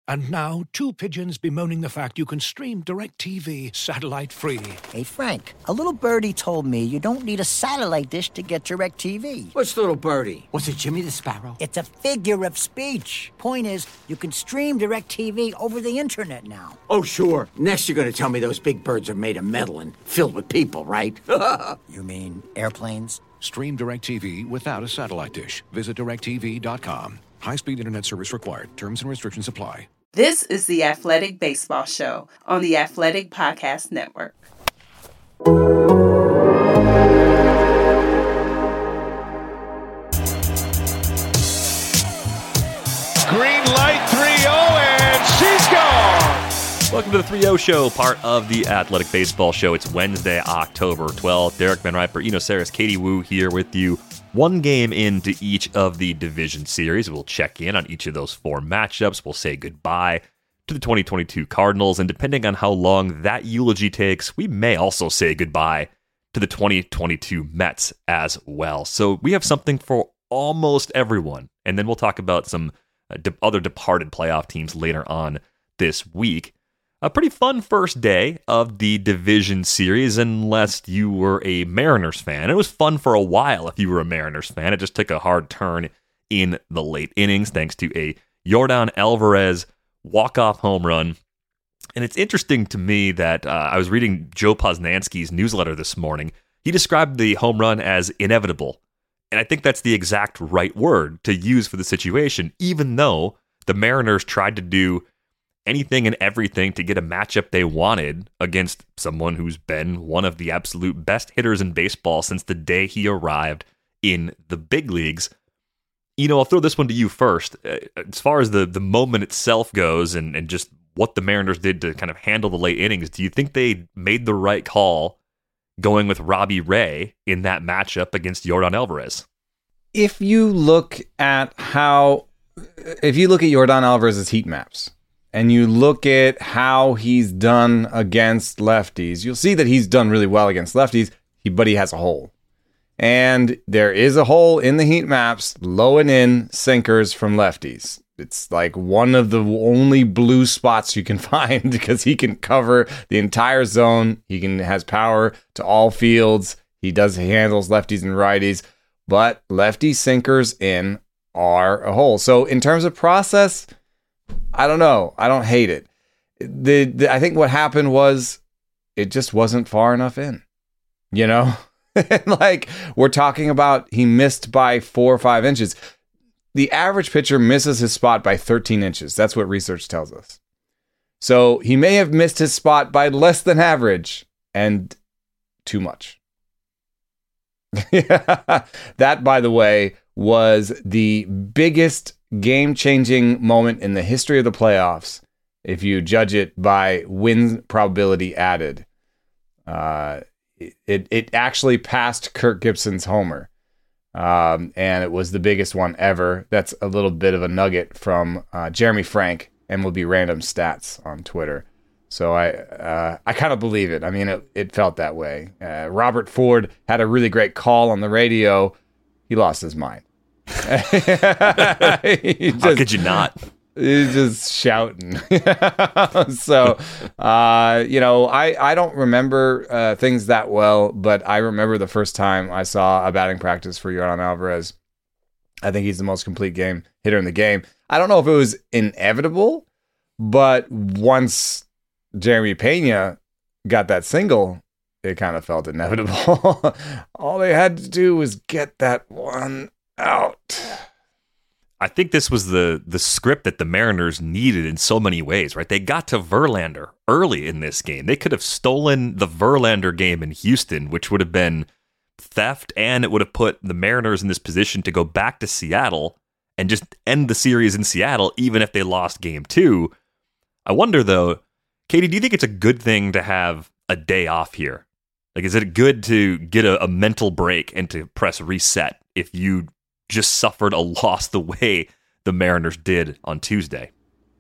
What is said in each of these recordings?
And now, two pigeons bemoaning the fact you can stream DirecTV satellite-free. Hey, Frank, a little birdie told me you don't need a satellite dish to get DirecTV. What's little birdie? Was it Jimmy the Sparrow? It's a figure of speech. Point is, you can stream DirecTV over the internet now. Oh, sure. Next you're going to tell me those big birds are made of metal and filled with people, right? You mean airplanes? Stream DirecTV without a satellite dish. Visit DirecTV.com. High-speed internet service required. Terms and restrictions apply. This is the Athletic Baseball Show on the Athletic Podcast Network. Green light 3-0, and she's gone! Welcome to the 3-0 Show, part of the Athletic Baseball Show. It's Wednesday, October 12th. Derek Van Riper, Eno Saris, Katie Woo here with you. One game into each of the division series. We'll check in on each of those four matchups. We'll say goodbye to the 2022 Cardinals, and depending on how long that eulogy takes, we may also say goodbye to the 2022 Mets as well. So we have something for almost everyone, and then we'll talk about some other departed playoff teams later on this week. A pretty fun first day of the division series, unless you were a Mariners fan. It was fun for a while if you were a Mariners fan. It just took a hard turn in the late innings thanks to a Yordan Alvarez walk-off home run. And it's interesting to me that I was reading Joe Posnanski's newsletter this morning. He described the home run as inevitable. And I think that's the exact right word to use for the situation, even though the Mariners tried to do anything and everything to get a matchup they wanted against someone who's been one of the absolute best hitters in baseball since the day he arrived in the big leagues. I'll throw this one to you first. As far as the moment itself goes and just what the Mariners did to kind of handle the late innings, do you think they made the right call going with Robbie Ray in that matchup against Yordan Alvarez? If you look at Yordan Alvarez's heat maps, and you look at how he's done against lefties, you'll see that he's done really well against lefties, but he has a hole. And there is a hole in the heat maps, low and in sinkers from lefties. It's like one of the only blue spots you can find because he can cover the entire zone. Has power to all fields. He handles lefties and righties, but lefty sinkers in are a hole. So in terms of process, I don't know. I don't hate it. I think what happened was it just wasn't far enough in, like we're talking about, he missed by 4 or 5 inches. The average pitcher misses his spot by 13 inches. That's what research tells us. So he may have missed his spot by less than average and too much. That, by the way, was the biggest game-changing moment in the history of the playoffs, if you judge it by win probability added. It actually passed Kirk Gibson's homer, and it was the biggest one ever. That's a little bit of a nugget from Jeremy Frank, MLB Random Stats on Twitter. So I kind of believe it. I mean, it felt that way. Robert Ford had a really great call on the radio. He lost his mind. How could you not? He's just shouting. So, I don't remember things that well, but I remember the first time I saw a batting practice for Yordan Alvarez. I think he's the most complete game hitter in the game. I don't know if it was inevitable, but once Jeremy Pena got that single, it kind of felt inevitable. All they had to do was get that one out. I think this was the script that the Mariners needed in so many ways, right? They got to Verlander early in this game. They could have stolen the Verlander game in Houston, which would have been theft, and it would have put the Mariners in this position to go back to Seattle and just end the series in Seattle, even if they lost game 2. I wonder, though, Katie, do you think it's a good thing to have a day off here? Like, is it good to get a mental break and to press reset if you just suffered a loss the way the Mariners did on Tuesday?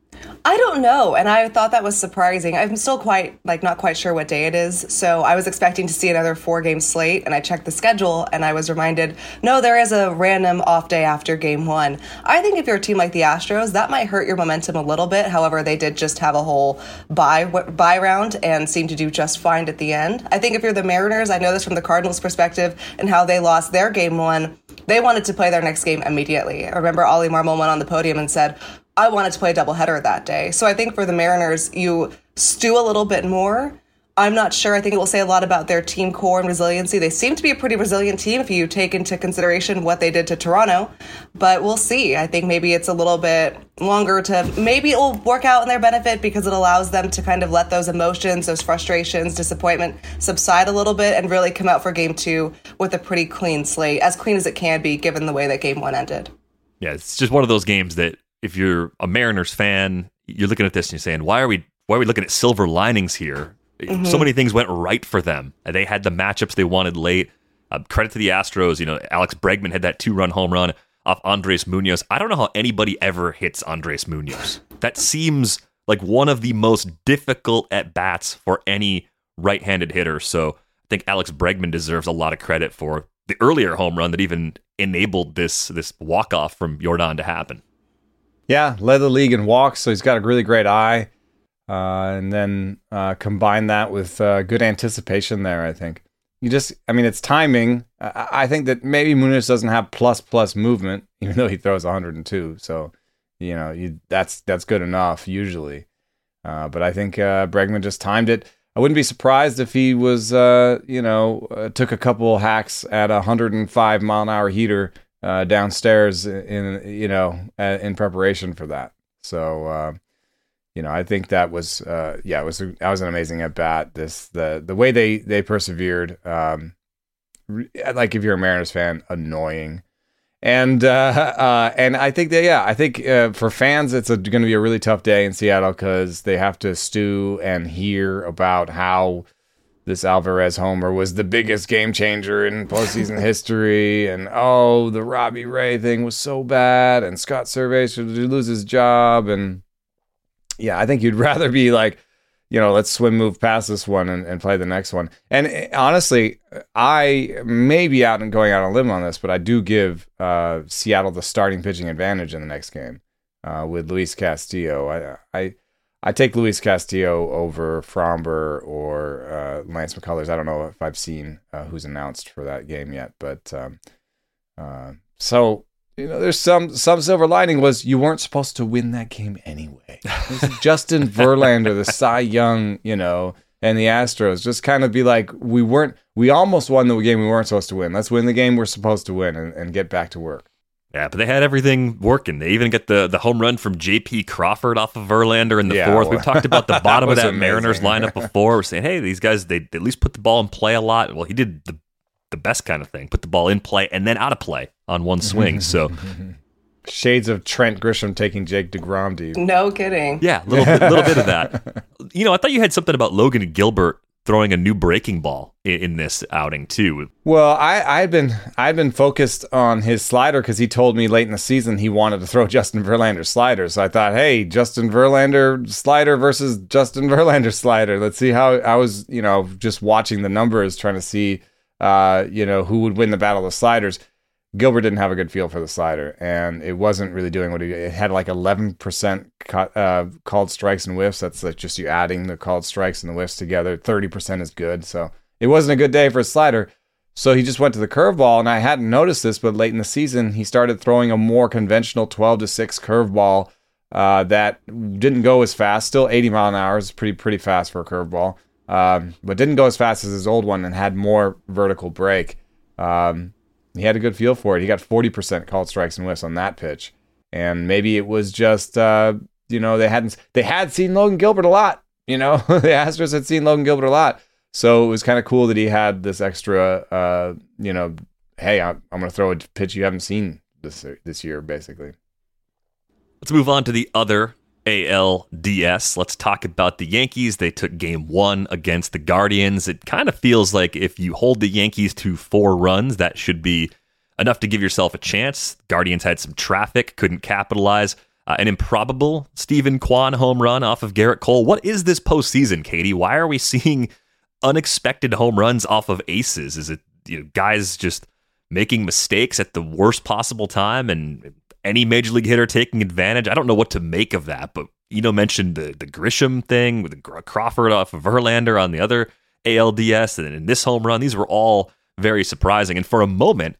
I don't know, and I thought that was surprising. I'm still not quite sure what day it is, so I was expecting to see another 4-game slate, and I checked the schedule, and I was reminded, no, there is a random off day after Game 1. I think if you're a team like the Astros, that might hurt your momentum a little bit. However, they did just have a whole bye round and seem to do just fine at the end. I think if you're the Mariners, I know this from the Cardinals' perspective and how they lost their Game 1, they wanted to play their next game immediately. I remember Ollie Marmol went on the podium and said, I wanted to play a doubleheader that day. So I think for the Mariners, you stew a little bit more. I'm not sure. I think it will say a lot about their team core and resiliency. They seem to be a pretty resilient team if you take into consideration what they did to Toronto. But we'll see. I think maybe it's a little bit longer maybe it will work out in their benefit because it allows them to kind of let those emotions, those frustrations, disappointment subside a little bit and really come out for Game 2 with a pretty clean slate, as clean as it can be given the way that Game 1 ended. Yeah, it's just one of those games that if you're a Mariners fan, you're looking at this and you're saying, why are we looking at silver linings here? Mm-hmm. So many things went right for them. They had the matchups they wanted late. Credit to the Astros. Alex Bregman had that 2-run home run off Andres Munoz. I don't know how anybody ever hits Andres Munoz. That seems like one of the most difficult at-bats for any right-handed hitter. So I think Alex Bregman deserves a lot of credit for the earlier home run that even enabled this walk-off from Jordan to happen. Yeah, led the league in walks, so he's got a really great eye. And then combine that with good anticipation there, I think. It's timing. I think that maybe Munoz doesn't have plus movement, even though he throws 102. So, that's good enough usually. But I think Bregman just timed it. I wouldn't be surprised if he was, took a couple hacks at a 105-mile-an-hour heater downstairs in preparation for that. So, I think that was that was an amazing at bat. The way they persevered, like if you're a Mariners fan, annoying, and I think for fans it's going to be a really tough day in Seattle because they have to stew and hear about how this Alvarez homer was the biggest game changer in postseason history, and the Robbie Ray thing was so bad, and Scott Servais should lose his job, and I think you'd rather be like, let's move past this one and play the next one. And honestly, I may be going out on a limb on this, but I do give Seattle the starting pitching advantage in the next game with Luis Castillo. I take Luis Castillo over Fromber or Lance McCullers. I don't know if I've seen who's announced for that game yet, but there's some silver lining was you weren't supposed to win that game anyway. Justin Verlander, the Cy Young, and the Astros just kind of be like, we almost won the game we weren't supposed to win. Let's win the game we're supposed to win and get back to work. Yeah, but they had everything working. They even get the home run from J.P. Crawford off of Verlander in the fourth. We've talked about the bottom of that amazing Mariners lineup before. We're saying, hey, these guys, they at least put the ball in play a lot. Well, he did the best kind of thing, put the ball in play and then out of play on one swing. So shades of Trent Grisham taking Jake DeGrom to you. No kidding. Yeah, a little bit of that. I thought you had something about Logan Gilbert throwing a new breaking ball in this outing too. Well, I'd been focused on his slider because he told me late in the season he wanted to throw Justin Verlander's slider. So I thought, hey, Justin Verlander slider versus Justin Verlander slider. Let's see how I was, just watching the numbers, trying to see, who would win the battle of sliders. Gilbert didn't have a good feel for the slider, and it wasn't really doing what it had. Like 11% called strikes and whiffs. That's like just you adding the called strikes and the whiffs together. 30% is good, so it wasn't a good day for a slider. So he just went to the curveball, and I hadn't noticed this, but late in the season he started throwing a more conventional 12-6 curveball that didn't go as fast. Still 80 mile an hour is pretty fast for a curveball, but didn't go as fast as his old one and had more vertical break. He had a good feel for it. He got 40% called strikes and whiffs on that pitch. And maybe it was just, they had seen Logan Gilbert a lot. The Astros had seen Logan Gilbert a lot. So it was kind of cool that he had this extra, hey, I'm going to throw a pitch you haven't seen this year, basically. Let's move on to the other ALDS. Let's talk about the Yankees. They took game 1 against the Guardians. It kind of feels like if you hold the Yankees to 4 runs, that should be enough to give yourself a chance. Guardians had some traffic, couldn't capitalize. An improbable Stephen Kwan home run off of Garrett Cole. What is this postseason, Katie? Why are we seeing unexpected home runs off of aces? Is it guys just making mistakes at the worst possible time and any major league hitter taking advantage? I don't know what to make of that, but mentioned the Grisham thing with Crawford off of Verlander on the other ALDS, and in this home run, these were all very surprising. And for a moment,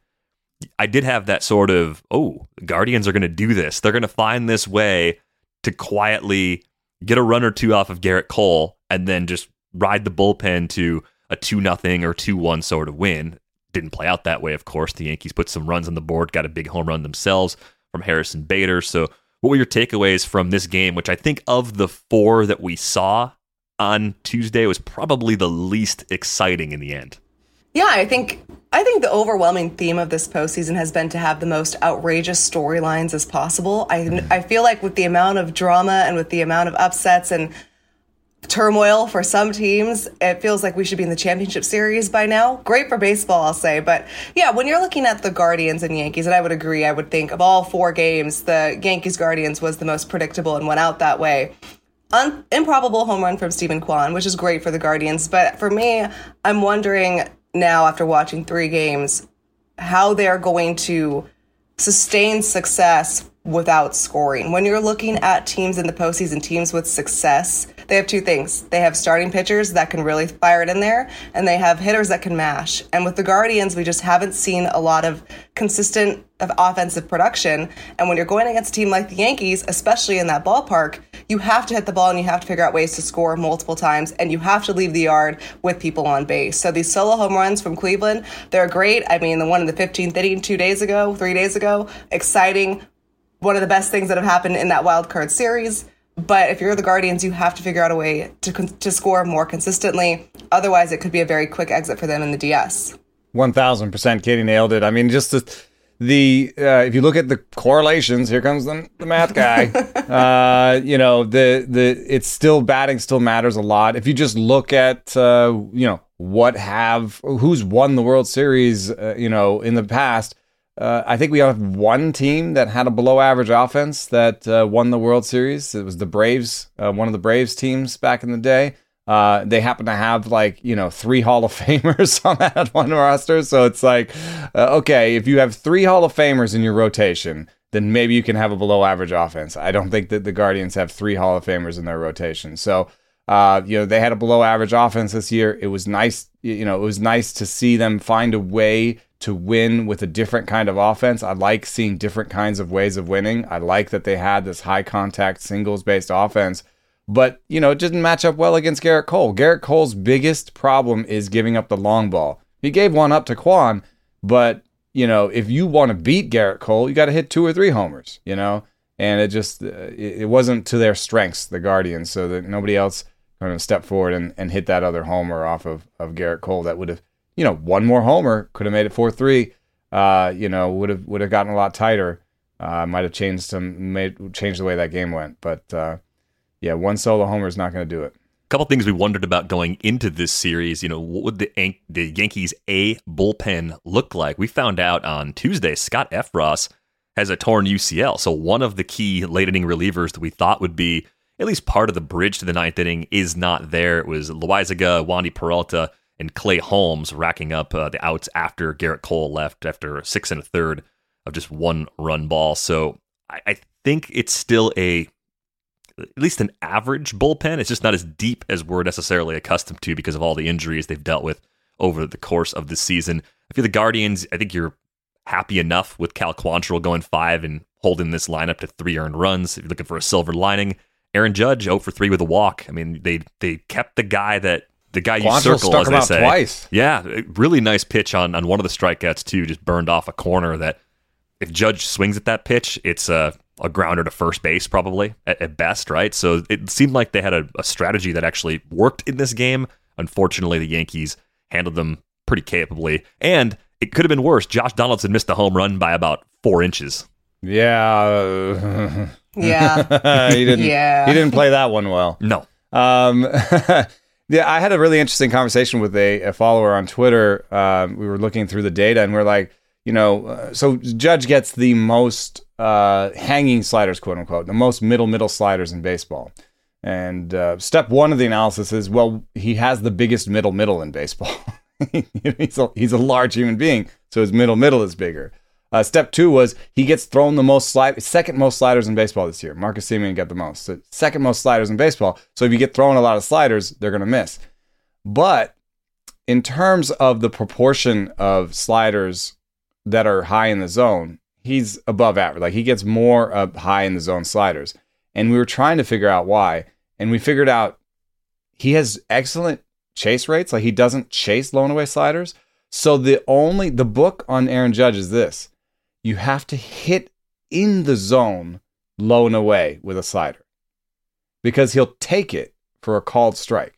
I did have that sort of, the Guardians are going to do this. They're going to find this way to quietly get a run or two off of Garrett Cole and then just ride the bullpen to a 2-0 or 2-1 sort of win. Didn't play out that way, of course. The Yankees put some runs on the board, got a big home run themselves from Harrison Bader. So what were your takeaways from this game, which I think of the 4 that we saw on Tuesday was probably the least exciting in the end? Yeah, I think the overwhelming theme of this postseason has been to have the most outrageous storylines as possible. I feel like with the amount of drama and with the amount of upsets and turmoil for some teams, it feels like we should be in the championship series by now. Great for baseball, I'll say. But yeah, when you're looking at the Guardians and Yankees, and I would agree, I would think of all 4 games, the Yankees-Guardians was the most predictable and went out that way. Improbable home run from Stephen Kwan, which is great for the Guardians. But for me, I'm wondering now, after watching 3 games, how they're going to sustain success without scoring. When you're looking at teams in the postseason, teams with success, they have 2 things. They have starting pitchers that can really fire it in there, and they have hitters that can mash. And with the Guardians, we just haven't seen a lot of consistent offensive production. And when you're going against a team like the Yankees, especially in that ballpark, you have to hit the ball and you have to figure out ways to score multiple times, and you have to leave the yard with people on base. So these solo home runs from Cleveland, they're great. I mean, the one in the 15th inning 3 days ago, exciting. One of the best things that have happened in that wild card series. But if you're the Guardians, you have to figure out a way to score more consistently. Otherwise, it could be a very quick exit for them in the DS. 1,000%, Katie nailed it. I mean, just the if you look at the correlations, here comes the math guy. It's still batting still matters a lot. If you just look at who's won the World Series, in the past. I think we have one team that had a below-average offense that won the World Series. It was the Braves, one of the Braves teams back in the day. They happen to have 3 Hall of Famers on that one roster. So it's like, okay, if you have 3 Hall of Famers in your rotation, then maybe you can have a below-average offense. I don't think that the Guardians have 3 Hall of Famers in their rotation. So, they had a below-average offense this year. It was nice, it was nice to see them find a way to win with a different kind of offense. I like seeing different kinds of ways of winning. I like that they had this high-contact, singles-based offense. But, it didn't match up well against Garrett Cole. Garrett Cole's biggest problem is giving up the long ball. He gave one up to Kwan, but, if you want to beat Garrett Cole, you got to hit 2 or 3 homers, And it just, it wasn't to their strengths, the Guardians, so that nobody else kind of stepped forward and hit that other homer off of Garrett Cole. That would have, one more homer could have made it 4-3. Would have gotten a lot tighter. Might have changed the way that game went. But one solo homer is not going to do it. A couple things we wondered about going into this series. What would the Yankees A bullpen look like? We found out on Tuesday Scott Effross has a torn UCL. So one of the key late inning relievers that we thought would be at least part of the bridge to the 9th inning is not there. It was Loaizaga, Wandy Peralta, and Clay Holmes racking up the outs after Garrett Cole left after 6 1/3 of just 1 run ball. So I think it's still at least an average bullpen. It's just not as deep as we're necessarily accustomed to because of all the injuries they've dealt with over the course of the season. I feel the Guardians, I think you're happy enough with Cal Quantrill going 5 and holding this lineup to 3 earned runs. If you're looking for a silver lining, Aaron Judge 0 for 3 with a walk. I mean, they kept the guy you Quantrill circle, as they say. Twice. Yeah, really nice pitch on one of the strikeouts, too. Just burned off a corner that if Judge swings at that pitch, it's a grounder to first base probably at best, right? So it seemed like they had a strategy that actually worked in this game. Unfortunately, the Yankees handled them pretty capably. And it could have been worse. Josh Donaldson missed the home run by about 4 inches. Yeah. Yeah. He didn't play that one well. No. Yeah, I had a really interesting conversation with a follower on Twitter. We were looking through the data, and we're like, so Judge gets the most hanging sliders, quote unquote, the most middle sliders in baseball. And step one of the analysis is, well, he has the biggest middle in baseball. He's a large human being, so his middle is bigger. Step two was he gets thrown the second most sliders in baseball this year. Marcus Semien got the most. So second most sliders in baseball. So if you get thrown a lot of sliders, they're going to miss. But in terms of the proportion of sliders that are high in the zone, he's above average. Like, he gets more high in the zone sliders. And we were trying to figure out why. And we figured out he has excellent chase rates. Like, he doesn't chase low and away sliders. So the book on Aaron Judge is this: you have to hit in the zone low and away with a slider, because he'll take it for a called strike.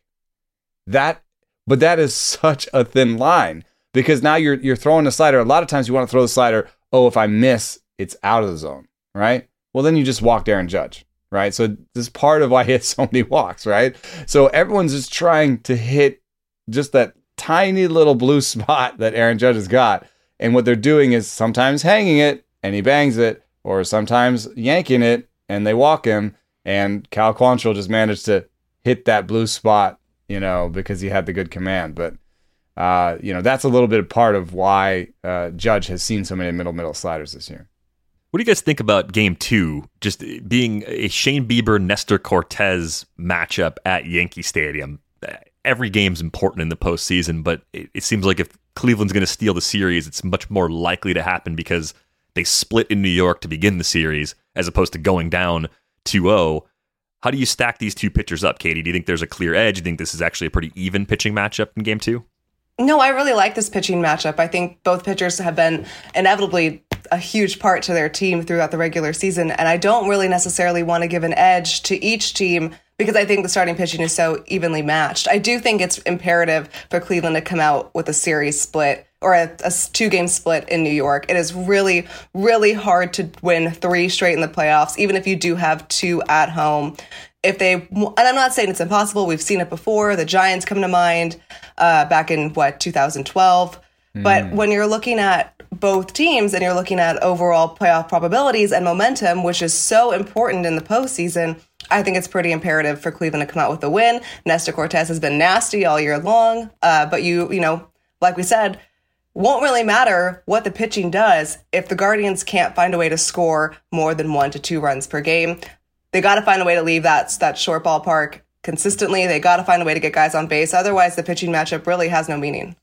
But that is such a thin line, because now you're throwing a slider. A lot of times you want to throw the slider, oh, if I miss, it's out of the zone, right? Well, then you just walked Aaron Judge, right? So this is part of why he hits so many walks, right? So everyone's just trying to hit just that tiny little blue spot that Aaron Judge has got. And what they're doing is sometimes hanging it and he bangs it, or sometimes yanking it and they walk him. And Cal Quantrill just managed to hit that blue spot, because he had the good command. But, that's a little bit of part of why Judge has seen so many middle sliders this year. What do you guys think about Game 2 just being a Shane Bieber-Nestor Cortes matchup at Yankee Stadium? Every game's important in the postseason, but it seems like if Cleveland's going to steal the series, it's much more likely to happen because they split in New York to begin the series as opposed to going down 2-0. How do you stack these two pitchers up, Katie? Do you think there's a clear edge? Do you think this is actually a pretty even pitching matchup in Game 2? No, I really like this pitching matchup. I think both pitchers have been inevitably a huge part to their team throughout the regular season, and I don't really necessarily want to give an edge to each team because I think the starting pitching is so evenly matched. I do think it's imperative for Cleveland to come out with a series split or a 2-game split in New York. It is really, really hard to win 3 straight in the playoffs, even if you do have 2 at home. And I'm not saying it's impossible. We've seen it before. The Giants come to mind back in, 2012. But when you're looking at both teams and you're looking at overall playoff probabilities and momentum, which is so important in the postseason, I think it's pretty imperative for Cleveland to come out with a win. Nestor Cortes has been nasty all year long, but you like we said, won't really matter what the pitching does if the Guardians can't find a way to score more than 1 to 2 runs per game. They got to find a way to leave that short ballpark consistently. They got to find a way to get guys on base. Otherwise, the pitching matchup really has no meaning.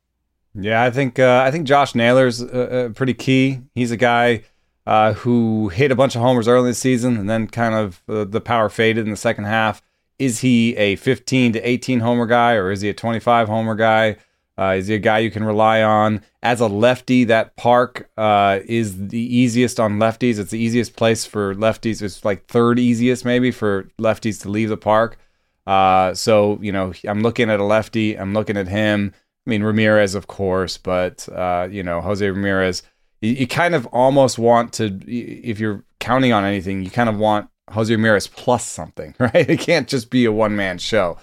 Yeah, I think Josh Naylor's pretty key. He's a guy who hit a bunch of homers early in the season, and then kind of the power faded in the second half. Is he a 15 to 18 homer guy, or is he a 25 homer guy? Is he a guy you can rely on? As a lefty, that park is the easiest on lefties. It's the easiest place for lefties. It's like third easiest maybe for lefties to leave the park. So, I'm looking at a lefty. I'm looking at him. I mean, Ramirez, of course, but, Jose Ramirez, you kind of almost want to, if you're counting on anything, you kind of want Jose Ramirez plus something, right? It can't just be a one-man show.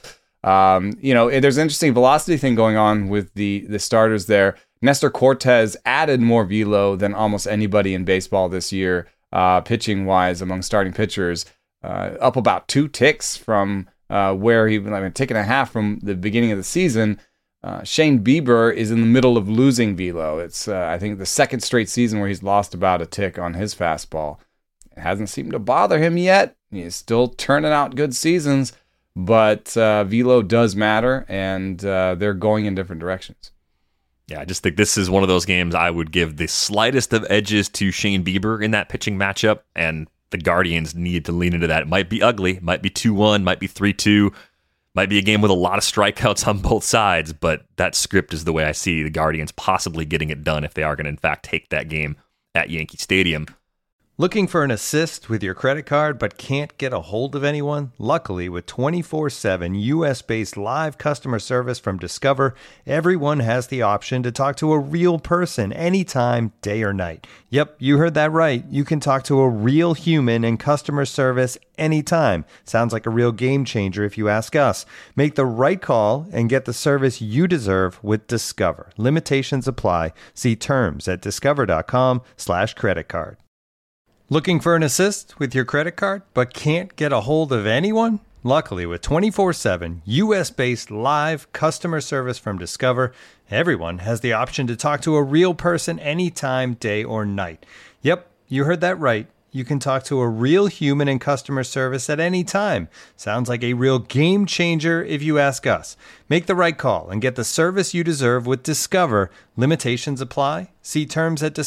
There's an interesting velocity thing going on with the starters there. Nestor Cortes added more velo than almost anybody in baseball this year, pitching-wise, among starting pitchers, up about 2 ticks from where a tick and a half from the beginning of the season. Shane Bieber is in the middle of losing velo. It's, I think, the second straight season where he's lost about a tick on his fastball. It hasn't seemed to bother him yet. He's still turning out good seasons, but velo does matter, and they're going in different directions. Yeah, I just think this is one of those games I would give the slightest of edges to Shane Bieber in that pitching matchup, and the Guardians need to lean into that. It might be ugly, might be 2-1, might be 3-2. Might be a game with a lot of strikeouts on both sides, but that script is the way I see the Guardians possibly getting it done if they are going to, in fact, take that game at Yankee Stadium. Looking for an assist with your credit card but can't get a hold of anyone? Luckily, with 24/7 U.S.-based live customer service from Discover, everyone has the option to talk to a real person anytime, day or night. Yep, you heard that right. You can talk to a real human in customer service anytime. Sounds like a real game changer if you ask us. Make the right call and get the service you deserve with Discover. Limitations apply. See terms at discover.com/creditcard. Looking for an assist with your credit card, but can't get a hold of anyone? Luckily, with 24/7 US-based live customer service from Discover, everyone has the option to talk to a real person anytime, day or night. Yep, you heard that right. You can talk to a real human in customer service at any time. Sounds like a real game changer if you ask us. Make the right call and get the service you deserve with Discover. Limitations apply. See terms at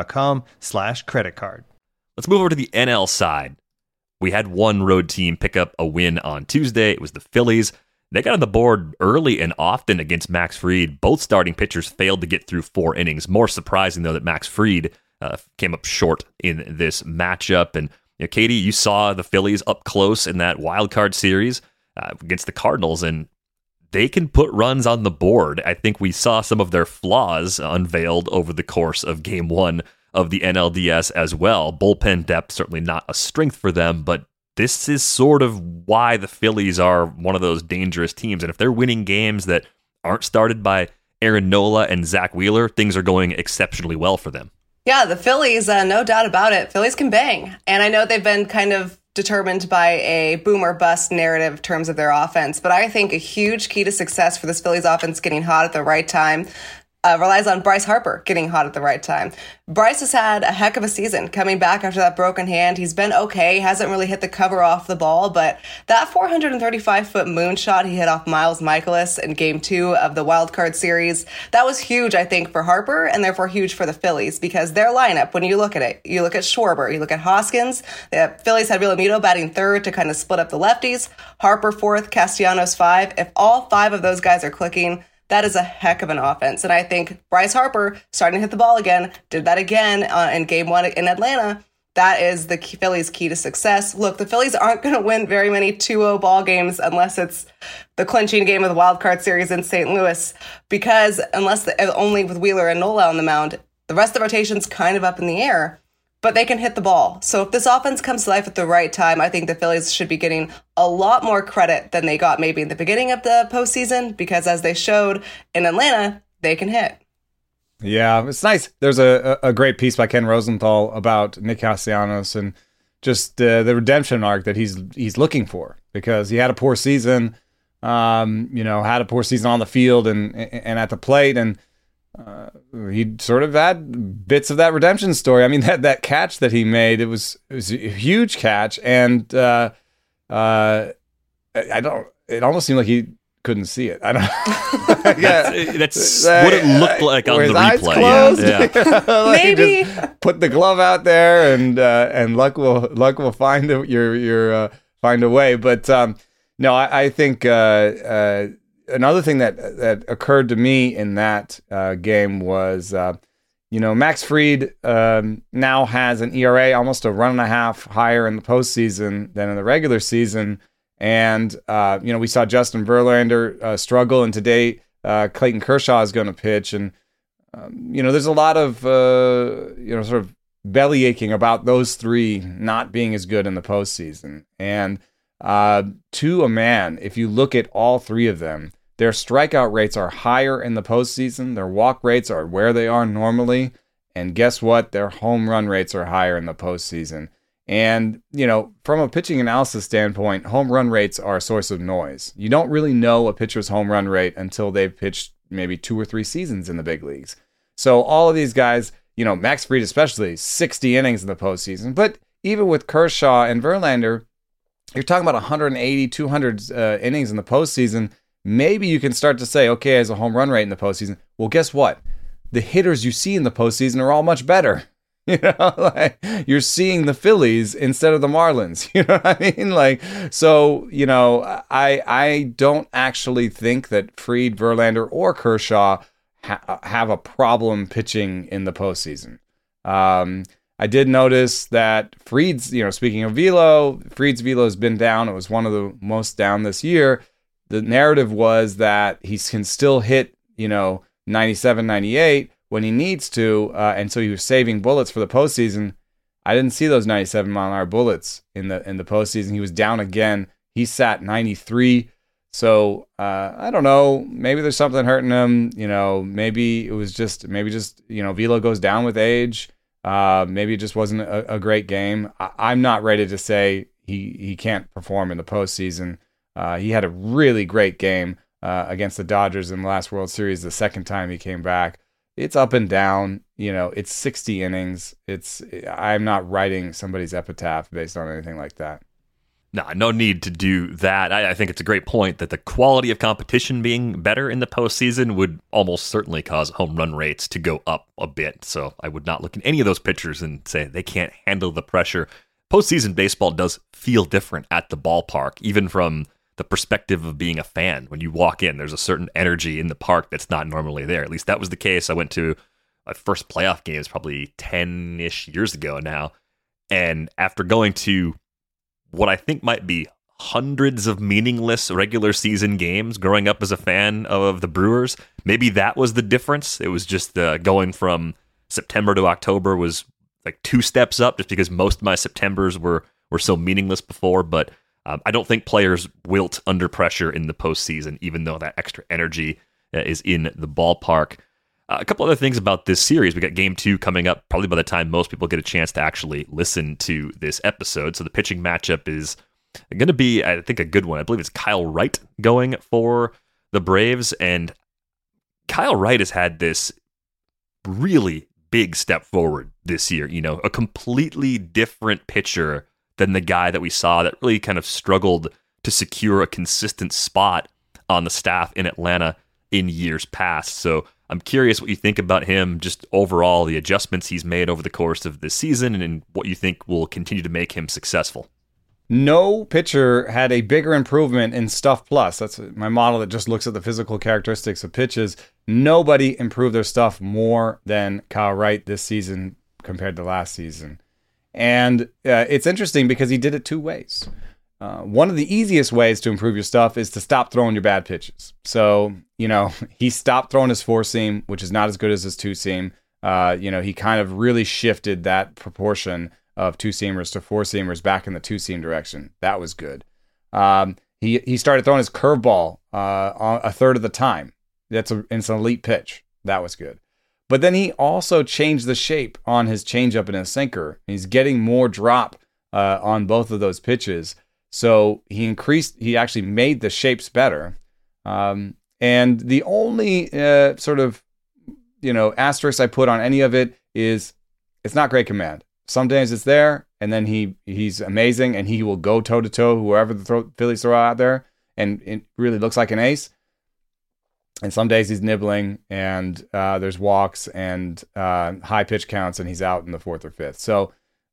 discover.com/creditcard. Let's move over to the NL side. We had one road team pick up a win on Tuesday. It was the Phillies. They got on the board early and often against Max Fried. Both starting pitchers failed to get through 4 innings. More surprising, though, that Max Fried came up short in this matchup. And Katie, you saw the Phillies up close in that wild card series against the Cardinals, and they can put runs on the board. I think we saw some of their flaws unveiled over the course of Game 1 of the NLDS as well. Bullpen depth, certainly not a strength for them, but this is sort of why the Phillies are one of those dangerous teams. And if they're winning games that aren't started by Aaron Nola and Zach Wheeler, things are going exceptionally well for them. Yeah, the Phillies, no doubt about it. Phillies can bang. And I know they've been kind of determined by a boom or bust narrative in terms of their offense. But I think a huge key to success for this Phillies offense getting hot at the right time relies on Bryce Harper getting hot at the right time. Bryce has had a heck of a season coming back after that broken hand. He's been okay, hasn't really hit the cover off the ball, but that 435-foot moonshot he hit off Miles Mikolas in Game 2 of the Wild Card Series, that was huge, I think, for Harper, and therefore huge for the Phillies, because their lineup, when you look at it, you look at Schwarber, you look at Hoskins, the Phillies had Realmuto batting third to kind of split up the lefties, Harper fourth, Castellanos 5. If all 5 of those guys are clicking, that is a heck of an offense. And I think Bryce Harper, starting to hit the ball again, did that again in Game 1 in Atlanta. That is the Phillies' key to success. Look, the Phillies aren't going to win very many 2-0 ball games unless it's the clinching game of the Wild Card Series in St. Louis, because only with Wheeler and Nola on the mound, the rest of the rotation's kind of up in the air. But they can hit the ball. So if this offense comes to life at the right time, I think the Phillies should be getting a lot more credit than they got maybe in the beginning of the postseason, because as they showed in Atlanta, they can hit. Yeah, it's nice. There's a great piece by Ken Rosenthal about Nick Castellanos and just the redemption arc that he's looking for, because he had a poor season, had a poor season on the field and at the plate, and he sort of had bits of that redemption story. I mean, that catch that he made, it was a huge catch, and it almost seemed like he couldn't see it. I don't that's what it looked like on the replay. Yeah. Like maybe just put the glove out there, and luck will find find a way. But no, I think another thing that occurred to me in that game was, Max Fried now has an ERA almost a 1.5 higher in the postseason than in the regular season. And, we saw Justin Verlander struggle, and today Clayton Kershaw is going to pitch. And, there's a lot of, sort of belly aching about those 3 not being as good in the postseason. And to a man, if you look at all 3 of them, their strikeout rates are higher in the postseason. Their walk rates are where they are normally. And guess what? Their home run rates are higher in the postseason. And, from a pitching analysis standpoint, home run rates are a source of noise. You don't really know a pitcher's home run rate until they've pitched maybe 2 or 3 seasons in the big leagues. So all of these guys, Max Fried especially, 60 innings in the postseason. But even with Kershaw and Verlander, you're talking about 180, 200 innings in the postseason. Maybe you can start to say, okay, as a home run rate in the postseason. Well, guess what? The hitters you see in the postseason are all much better. You're seeing the Phillies instead of the Marlins. You know what I mean? I don't actually think that Fried, Verlander, or Kershaw have a problem pitching in the postseason. I did notice that Fried's, speaking of velo, Fried's velo has been down. It was one of the most down this year. The narrative was that he can still hit, 97, 98 when he needs to, and so he was saving bullets for the postseason. I didn't see those 97-mile-an-hour bullets in the postseason. He was down again. He sat 93. So I don't know. Maybe there's something hurting him. Maybe it was just velo goes down with age. Maybe it just wasn't a great game. I'm not ready to say he can't perform in the postseason. He had a really great game against the Dodgers in the last World Series, the second time he came back. It's up and down. It's 60 innings. I'm not writing somebody's epitaph based on anything like that. No need to do that. I think it's a great point that the quality of competition being better in the postseason would almost certainly cause home run rates to go up a bit. So I would not look at any of those pitchers and say they can't handle the pressure. Postseason baseball does feel different at the ballpark, even from the perspective of being a fan. When you walk in, there's a certain energy in the park that's not normally there. At least that was the case. I went to my first playoff games probably 10-ish years ago now. And after going to what I think might be hundreds of meaningless regular season games growing up as a fan of the Brewers, maybe that was the difference. It was just going from September to October was like 2 steps up, just because most of my Septembers were so meaningless before. But I don't think players wilt under pressure in the postseason, even though that extra energy is in the ballpark. A couple other things about this series. We got game 2 coming up probably by the time most people get a chance to actually listen to this episode. So the pitching matchup is going to be, I think, a good one. I believe it's Kyle Wright going for the Braves. And Kyle Wright has had this really big step forward this year. A completely different pitcher than the guy that we saw that really kind of struggled to secure a consistent spot on the staff in Atlanta in years past. So I'm curious what you think about him, just overall, the adjustments he's made over the course of this season, and what you think will continue to make him successful. No pitcher had a bigger improvement in Stuff Plus. That's my model that just looks at the physical characteristics of pitches. Nobody improved their stuff more than Kyle Wright this season compared to last season. And it's interesting because he did it 2 ways. One of the easiest ways to improve your stuff is to stop throwing your bad pitches. So, he stopped throwing his 4-seam, which is not as good as his 2-seam. He kind of really shifted that proportion of 2-seamers to 4-seamers back in the 2-seam direction. That was good. He started throwing his curveball on a third of the time. It's an elite pitch. That was good. But then he also changed the shape on his changeup and his sinker. He's getting more drop on both of those pitches. So he actually made the shapes better. And the only asterisk I put on any of it is it's not great command. Sometimes it's there, and then he's amazing, and he will go toe-to-toe whoever the Phillies throw out there, and it really looks like an ace. And some days he's nibbling, and there's walks and high pitch counts, and he's out in the 4th or 5th. So,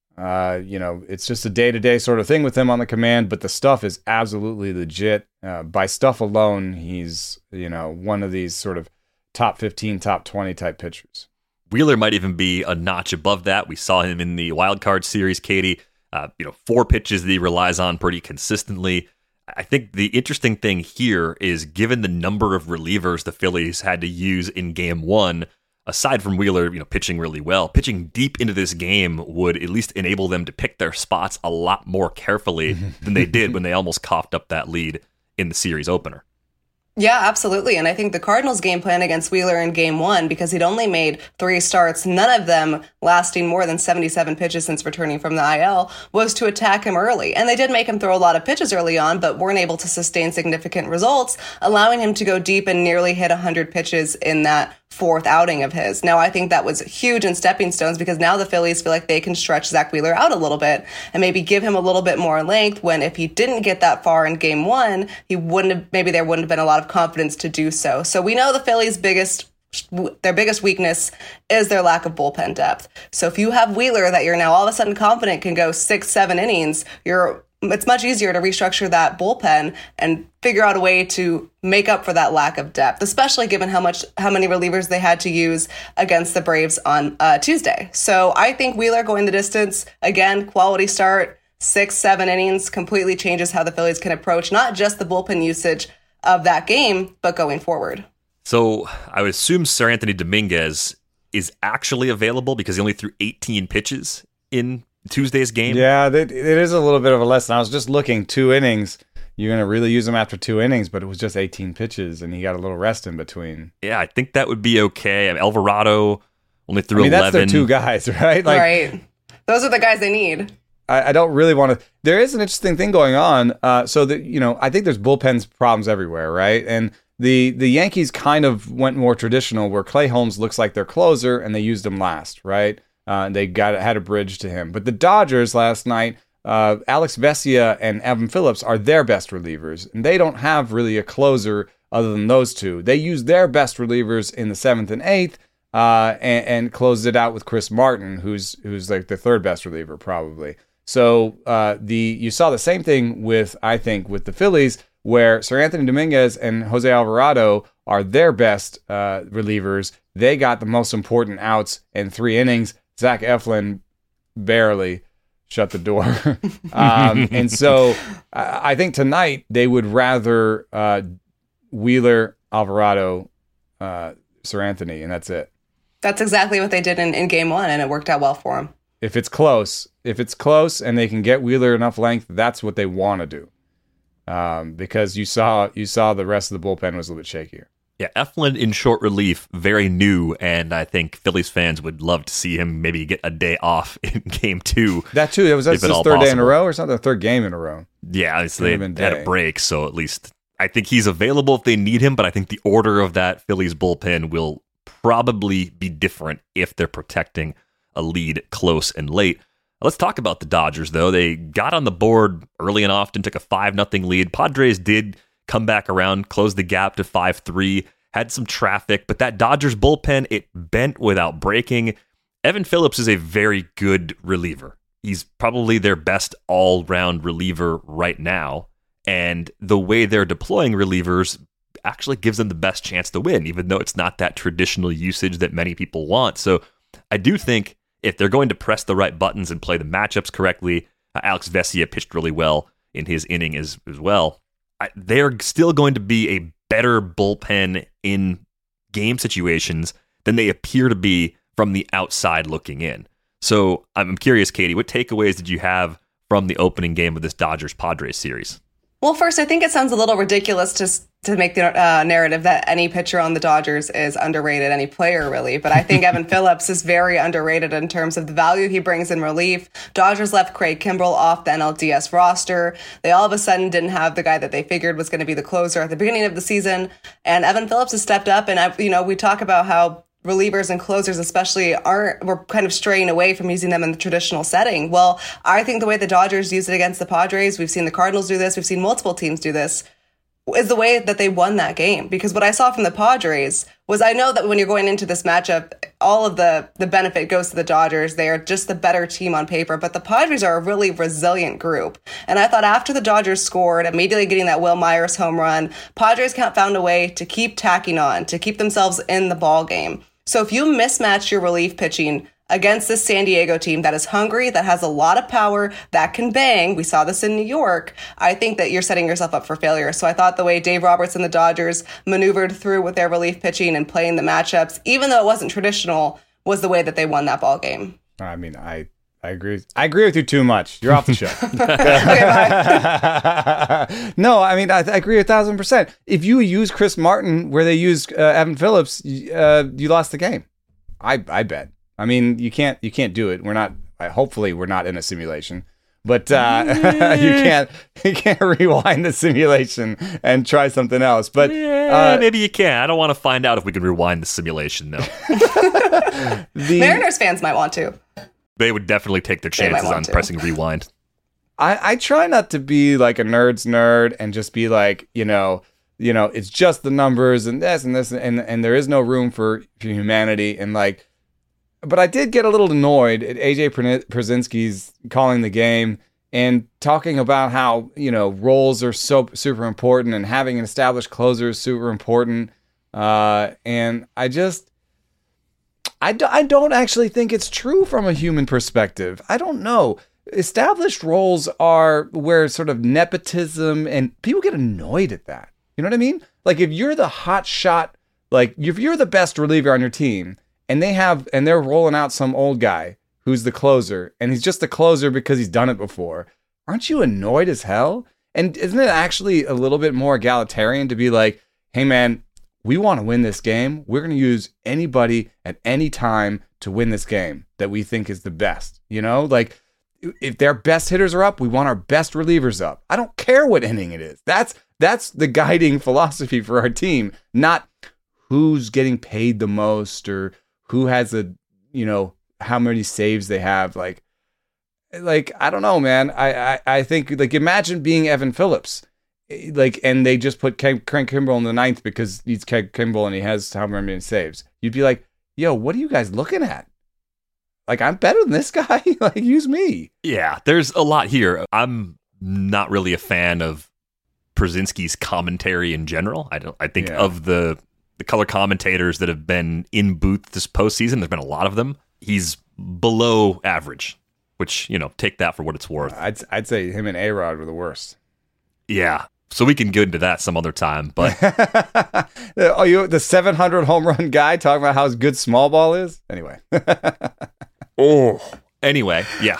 it's just a day-to-day sort of thing with him on the command, but the stuff is absolutely legit. By stuff alone, he's, one of these sort of top 15, top 20 type pitchers. Wheeler might even be a notch above that. We saw him in the wild card series, Katie. 4 pitches that he relies on pretty consistently. I think the interesting thing here is, given the number of relievers the Phillies had to use in game 1, aside from Wheeler, pitching really well, pitching deep into this game would at least enable them to pick their spots a lot more carefully than they did when they almost coughed up that lead in the series opener. Yeah, absolutely. And I think the Cardinals' game plan against Wheeler in game 1, because he'd only made 3 starts, none of them lasting more than 77 pitches since returning from the IL, was to attack him early. And they did make him throw a lot of pitches early on, but weren't able to sustain significant results, allowing him to go deep and nearly hit 100 pitches in that 4th outing of his. Now, I think that was huge in stepping stones, because now the Phillies feel like they can stretch Zach Wheeler out a little bit and maybe give him a little bit more length, when if he didn't get that far in game 1, there wouldn't have been a lot of confidence to do so. So we know the Phillies' biggest weakness is their lack of bullpen depth. So if you have Wheeler that you're now all of a sudden confident can go 6-7 innings, it's much easier to restructure that bullpen and figure out a way to make up for that lack of depth, especially given how many relievers they had to use against the Braves on Tuesday. So I think Wheeler going the distance, again, quality start, 6-7 innings, completely changes how the Phillies can approach not just the bullpen usage of that game, but going forward. So I would assume Seranthony Dominguez is actually available because he only threw 18 pitches in Tuesday's game. Yeah, it is a little bit of a lesson. I was just looking, 2 innings. You're going to really use him after 2 innings, but it was just 18 pitches, and he got a little rest in between. Yeah, I think that would be okay. Alvarado Only threw 11. That's their two guys, right? Right. Those are the guys they need. I don't really want to. There is an interesting thing going on. So that I think there's bullpens problems everywhere, right? And the Yankees kind of went more traditional, where Clay Holmes looks like their closer, and they used him last, right? They had a bridge to him. But the Dodgers last night, Alex Vesia and Evan Phillips are their best relievers, and they don't have really a closer other than those two. They use their best relievers in the 7th and 8th, and closed it out with Chris Martin, who's like the third best reliever probably. So you saw the same thing with the Phillies, where Sir Anthony Dominguez and Jose Alvarado are their best relievers. They got the most important outs in 3 innings. Zach Eflin barely shut the door. And so I think tonight they would rather Wheeler, Alvarado, Sir Anthony, and that's it. That's exactly what they did in game 1, and it worked out well for them. If it's close and they can get Wheeler enough length, that's what they want to do. Because you saw the rest of the bullpen was a little bit shakier. Yeah, Eflin in short relief, very new, and I think Phillies fans would love to see him maybe get a day off in game 2. That too. That's his third day in a row or something, third game in a row. Yeah, so they had a break, so at least I think he's available if they need him, but I think the order of that Phillies bullpen will probably be different if they're protecting a lead close and late. Let's talk about the Dodgers, though. They got on the board early and often, took a 5-0 lead. Padres did come back around, close the gap to 5-3, had some traffic, but that Dodgers bullpen, it bent without breaking. Evan Phillips is a very good reliever. He's probably their best all-round reliever right now, and the way they're deploying relievers actually gives them the best chance to win, even though it's not that traditional usage that many people want. So I do think if they're going to press the right buttons and play the matchups correctly, Alex Vesia pitched really well in his inning as well. They're still going to be a better bullpen in game situations than they appear to be from the outside looking in. So I'm curious, Katie, what takeaways did you have from the opening game of this Dodgers-Padres series? Well, first, I think it sounds a little ridiculous to make the narrative that any pitcher on the Dodgers is underrated, any player really. But I think Evan Phillips is very underrated in terms of the value he brings in relief. Dodgers left Craig Kimbrell off the NLDS roster. They all of a sudden didn't have the guy that they figured was going to be the closer at the beginning of the season. And Evan Phillips has stepped up. And, we talk about how relievers and closers especially we're kind of straying away from using them in the traditional setting. Well, I think the way the Dodgers use it against the Padres, we've seen the Cardinals do this, we've seen multiple teams do this, is the way that they won that game. Because what I saw from the Padres was, I know that when you're going into this matchup, all of the benefit goes to the Dodgers. They are just the better team on paper, but the Padres are a really resilient group. And I thought after the Dodgers scored, immediately getting that Will Myers home run, Padres found a way to keep tacking on, to keep themselves in the ball game. So if you mismatch your relief pitching against this San Diego team that is hungry, that has a lot of power, that can bang, we saw this in New York, I think that you're setting yourself up for failure. So I thought the way Dave Roberts and the Dodgers maneuvered through with their relief pitching and playing the matchups, even though it wasn't traditional, was the way that they won that ball game. I mean, I agree. I agree with you too much. You're off the show. No, I mean, I agree 1,000%. If you use Chris Martin where they used Evan Phillips, you lost the game. I bet. I mean, you can't do it. We're not. Hopefully, we're not in a simulation. But you can't rewind the simulation and try something else. But maybe you can. I don't want to find out if we can rewind the simulation, though. Mariners fans might want to. They would definitely take their chances on pressing rewind. I try not to be like a nerd's nerd and just be like, it's just the numbers and this and this and there is no room for humanity and like. But I did get a little annoyed at AJ Pierzynski's calling the game and talking about how, roles are so super important and having an established closer is super important. And I don't actually think it's true from a human perspective. I don't know. Established roles are where sort of nepotism and people get annoyed at that. You know what I mean? Like if you're the hot shot, like if you're the best reliever on your team, and they're rolling out some old guy who's the closer, and he's just the closer because he's done it before. Aren't you annoyed as hell? And isn't it actually a little bit more egalitarian to be like, hey man, we want to win this game. We're going to use anybody at any time to win this game that we think is the best. Like if their best hitters are up, we want our best relievers up. I don't care what inning it is. That's the guiding philosophy for our team, not who's getting paid the most or who has how many saves they have. Like I don't know, man. I think like imagine being Evan Phillips, like, and they just put Craig Kimbrell in the ninth because he's Craig Kimbrell and he has however many saves. You'd be like, yo, what are you guys looking at? Like, I'm better than this guy. Like, use me. Yeah, there's a lot here. I'm not really a fan of Pierzynski's commentary in general. I think of the color commentators that have been in booth this postseason, there's been a lot of them. He's below average, which, take that for what it's worth. I'd say him and A-Rod were the worst. Yeah. So we can get into that some other time, but the 700 home run guy talking about how good small ball is? Anyway. Anyway, yeah.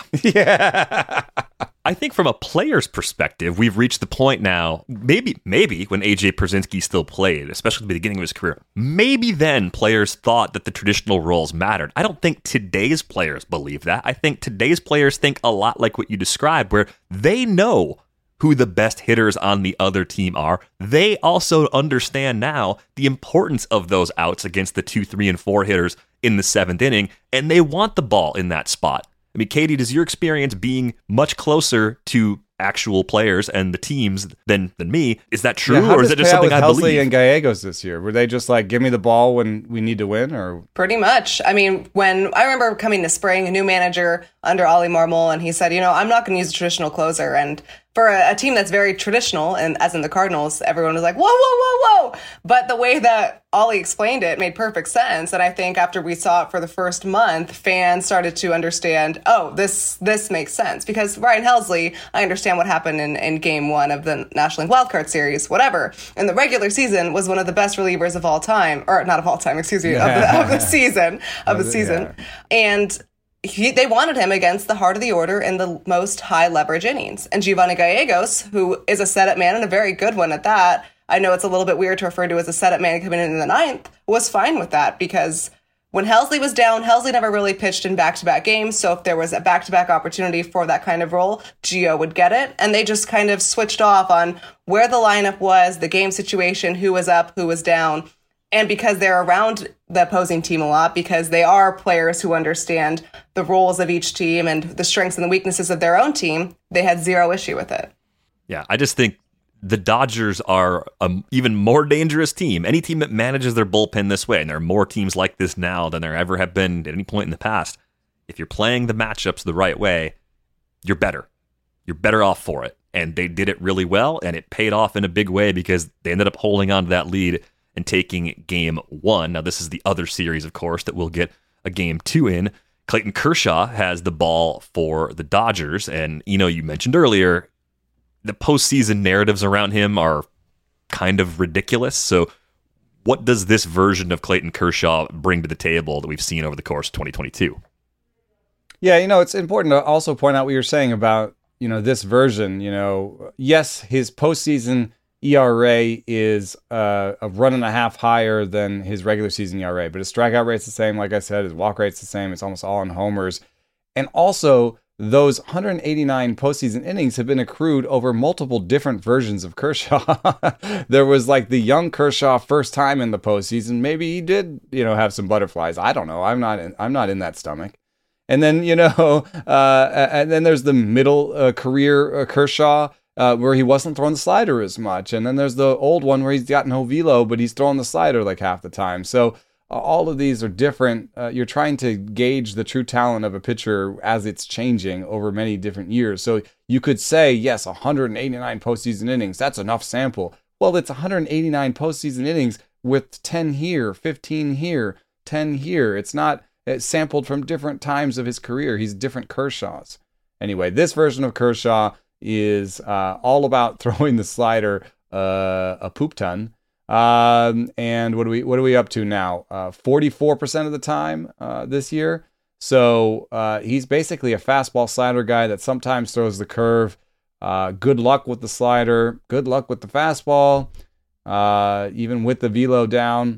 Yeah. I think from a player's perspective, we've reached the point now, maybe when AJ Pierzynski still played, especially at the beginning of his career, maybe then players thought that the traditional roles mattered. I don't think today's players believe that. I think today's players think a lot like what you described, where they know who the best hitters on the other team are. They also understand now the importance of those outs against the 2, 3, and 4 hitters in the 7th inning, and they want the ball in that spot. I mean, Katie, does your experience being much closer to actual players and the teams than me, is that true, or is it just something I believe? Helsley and Gallegos this year, were they just like, give me the ball when we need to win? Or pretty much. I mean, when I remember coming to spring, a new manager under Ollie Marmol, and he said, I'm not going to use a traditional closer. And for a team that's very traditional, and as in the Cardinals, everyone was like, whoa, whoa, whoa, whoa. But the way that Ollie explained it made perfect sense. And I think after we saw it for the first month, fans started to understand, this makes sense. Because Ryan Helsley, I understand what happened in game 1 of the National League Wildcard Series, whatever. In the regular season was one of the best relievers of all time, or not of all time, excuse me, of the season. Yeah. And they wanted him against the heart of the order in the most high leverage innings. And Giovanni Gallegos, who is a setup man and a very good one at that, I know it's a little bit weird to refer to as a setup man coming in the 9th, was fine with that because when Helsley was down, Helsley never really pitched in back-to-back games. So if there was a back-to-back opportunity for that kind of role, Gio would get it. And they just kind of switched off on where the lineup was, the game situation, who was up, who was down. And because they're around the opposing team a lot, because they are players who understand the roles of each team and the strengths and the weaknesses of their own team, they had zero issue with it. Yeah, I just think the Dodgers are an even more dangerous team. Any team that manages their bullpen this way, and there are more teams like this now than there ever have been at any point in the past, if you're playing the matchups the right way, you're better. You're better off for it. And they did it really well, and it paid off in a big way because they ended up holding on to that lead and taking game 1. Now, this is the other series, of course, that we'll get a game 2 in. Clayton Kershaw has the ball for the Dodgers, and you mentioned earlier, the postseason narratives around him are kind of ridiculous. So what does this version of Clayton Kershaw bring to the table that we've seen over the course of 2022? Yeah, it's important to also point out what you're saying about, this version. Yes, his postseason ERA is a run and a half higher than his regular season ERA, but his strikeout rate's the same. Like I said, his walk rate's the same. It's almost all on homers. And also, those 189 postseason innings have been accrued over multiple different versions of Kershaw. There was like the young Kershaw first time in the postseason. Maybe he did, have some butterflies. I don't know. I'm not in that stomach. And then, and then there's the middle career Kershaw, where he wasn't throwing the slider as much. And then there's the old one where he's got no velo, but he's throwing the slider like half the time. So all of these are different. You're trying to gauge the true talent of a pitcher as it's changing over many different years. So you could say, yes, 189 postseason innings, that's enough sample. Well, it's 189 postseason innings with 10 here, 15 here, 10 here. It's sampled from different times of his career. He's different Kershaws. Anyway, this version of Kershaw is all about throwing the slider a poop ton. And what are we up to now? 44% of the time this year. So he's basically a fastball slider guy that sometimes throws the curve. Good luck with the slider. Good luck with the fastball. even with the velo down.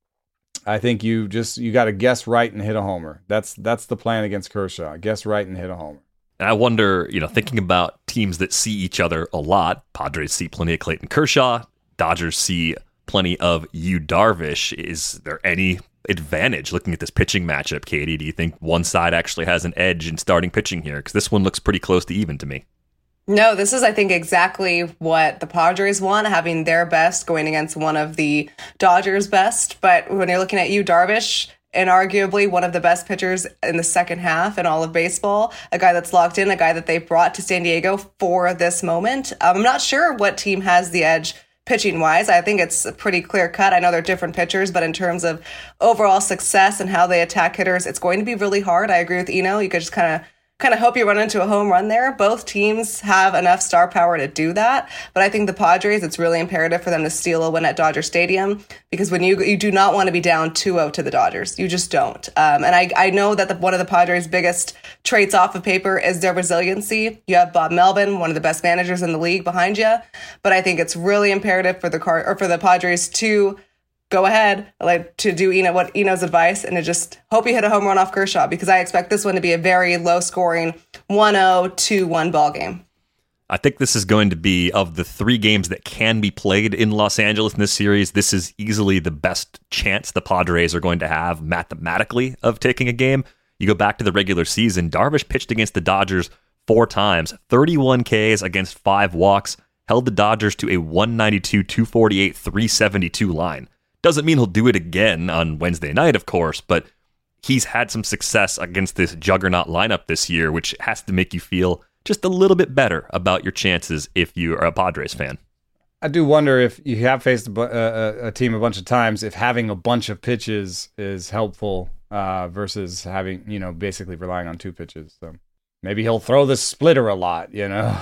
I think you got to guess right and hit a homer. That's the plan against Kershaw. Guess right and hit a homer. And I wonder, thinking about teams that see each other a lot, Padres see plenty of Clayton Kershaw, Dodgers see plenty of Yu Darvish. Is there any advantage looking at this pitching matchup, Katie? Do you think one side actually has an edge in starting pitching here? Because this one looks pretty close to even to me. No, this is, I think, exactly what the Padres want, having their best going against one of the Dodgers' best. But when you're looking at Yu Darvish, inarguably one of the best pitchers in the second half in all of baseball, a guy that's locked in, a guy that they brought to San Diego for this moment. I'm not sure what team has the edge pitching-wise. I think it's pretty clear-cut. I know they're different pitchers, but in terms of overall success and how they attack hitters, it's going to be really hard. I agree with Eno. You could just kind of hope you run into a home run there. Both teams have enough star power to do that. But I think the Padres, it's really imperative for them to steal a win at Dodger Stadium, because when you do not want to be down 2-0 to the Dodgers. You just don't. And I know that one of the Padres' biggest traits off of paper is their resiliency. You have Bob Melvin, one of the best managers in the league, behind you. But I think it's really imperative for the Padres to go ahead, to do what Eno's advice, and to just hope you hit a home run off Kershaw, because I expect this one to be a very low-scoring 1-0, 2-1 ball game. I think this is going to be, of the 3 games that can be played in Los Angeles in this series, this is easily the best chance the Padres are going to have mathematically of taking a game. You go back to the regular season, Darvish pitched against the Dodgers 4 times, 31 Ks against 5 walks, held the Dodgers to a 192, 248, 372 line. Doesn't mean he'll do it again on Wednesday night, of course, but he's had some success against this juggernaut lineup this year, which has to make you feel just a little bit better about your chances if you are a Padres fan. I do wonder, if you have faced a team a bunch of times, if having a bunch of pitches is helpful versus having, basically relying on 2 pitches. So maybe he'll throw the splitter a lot,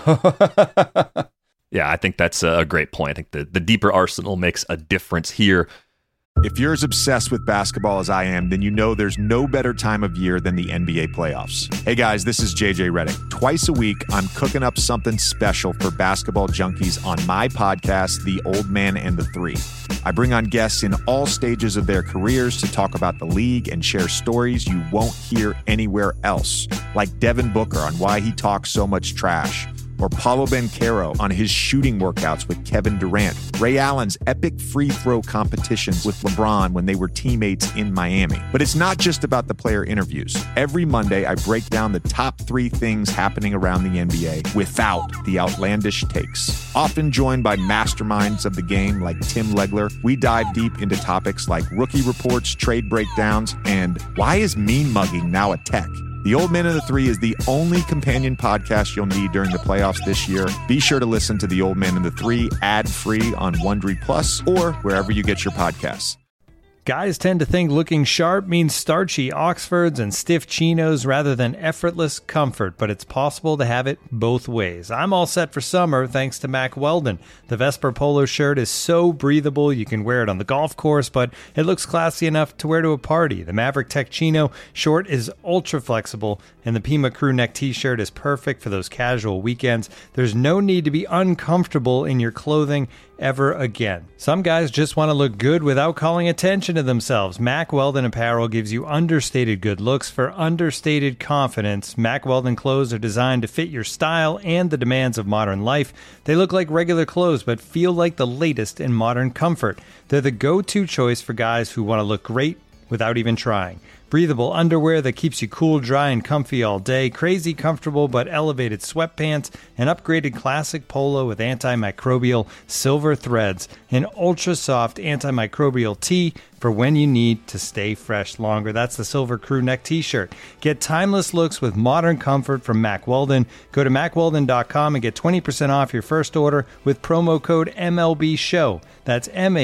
Yeah, I think that's a great point. I think the deeper arsenal makes a difference here. If you're as obsessed with basketball as I am, then you know there's no better time of year than the NBA playoffs. Hey guys, this is JJ Redick. Twice a week, I'm cooking up something special for basketball junkies on my podcast, The Old Man and the Three. I bring on guests in all stages of their careers to talk about the league and share stories you won't hear anywhere else, like Devin Booker on why he talks so much trash, or Paulo Banchero on his shooting workouts with Kevin Durant, Ray Allen's epic free throw competitions with LeBron when they were teammates in Miami. But it's not just about the player interviews. Every Monday, I break down the top 3 things happening around the NBA without the outlandish takes. Often joined by masterminds of the game like Tim Legler, we dive deep into topics like rookie reports, trade breakdowns, and why is mean mugging now a tech? The Old Man and the Three is the only companion podcast you'll need during the playoffs this year. Be sure to listen to The Old Man and the Three ad-free on Wondery Plus or wherever you get your podcasts. Guys tend to think looking sharp means starchy Oxfords and stiff chinos rather than effortless comfort, but it's possible to have it both ways. I'm all set for summer thanks to Mack Weldon. The Vesper polo shirt is so breathable you can wear it on the golf course, but it looks classy enough to wear to a party. The Maverick Tech Chino short is ultra flexible, and the Pima crew neck t-shirt is perfect for those casual weekends. There's no need to be uncomfortable in your clothing ever again. Some guys just want to look good without calling attention to themselves. Mack Weldon apparel gives you understated good looks for understated confidence. Mack Weldon clothes are designed to fit your style and the demands of modern life. They look like regular clothes but feel like the latest in modern comfort. They're the go-to choice for guys who want to look great without even trying. Breathable underwear that keeps you cool, dry, and comfy all day. Crazy comfortable but elevated sweatpants. An upgraded classic polo with antimicrobial silver threads. An ultra-soft antimicrobial tee for when you need to stay fresh longer. That's the Silver Crew Neck t-shirt. Get timeless looks with modern comfort from Mack Weldon. Go to MackWeldon.com and get 20% off your first order with promo code MLB SHOW. That's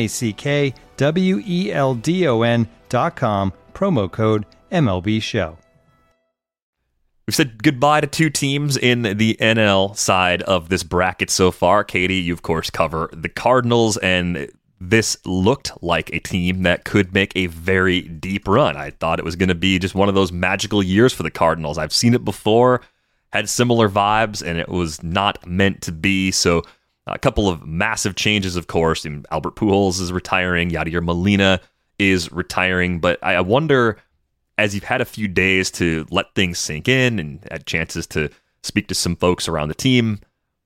MackWeldon.com. Promo code MLB Show. We've said goodbye to 2 teams in the NL side of this bracket so far. Katie, you of course cover the Cardinals, and this looked like a team that could make a very deep run. I thought it was going to be just one of those magical years for the Cardinals. I've seen it before, had similar vibes, and it was not meant to be. So A couple of massive changes, of course. Albert Pujols is retiring. Yadier Molina is retiring. But I wonder, as you've had a few days to let things sink in and had chances to speak to some folks around the team,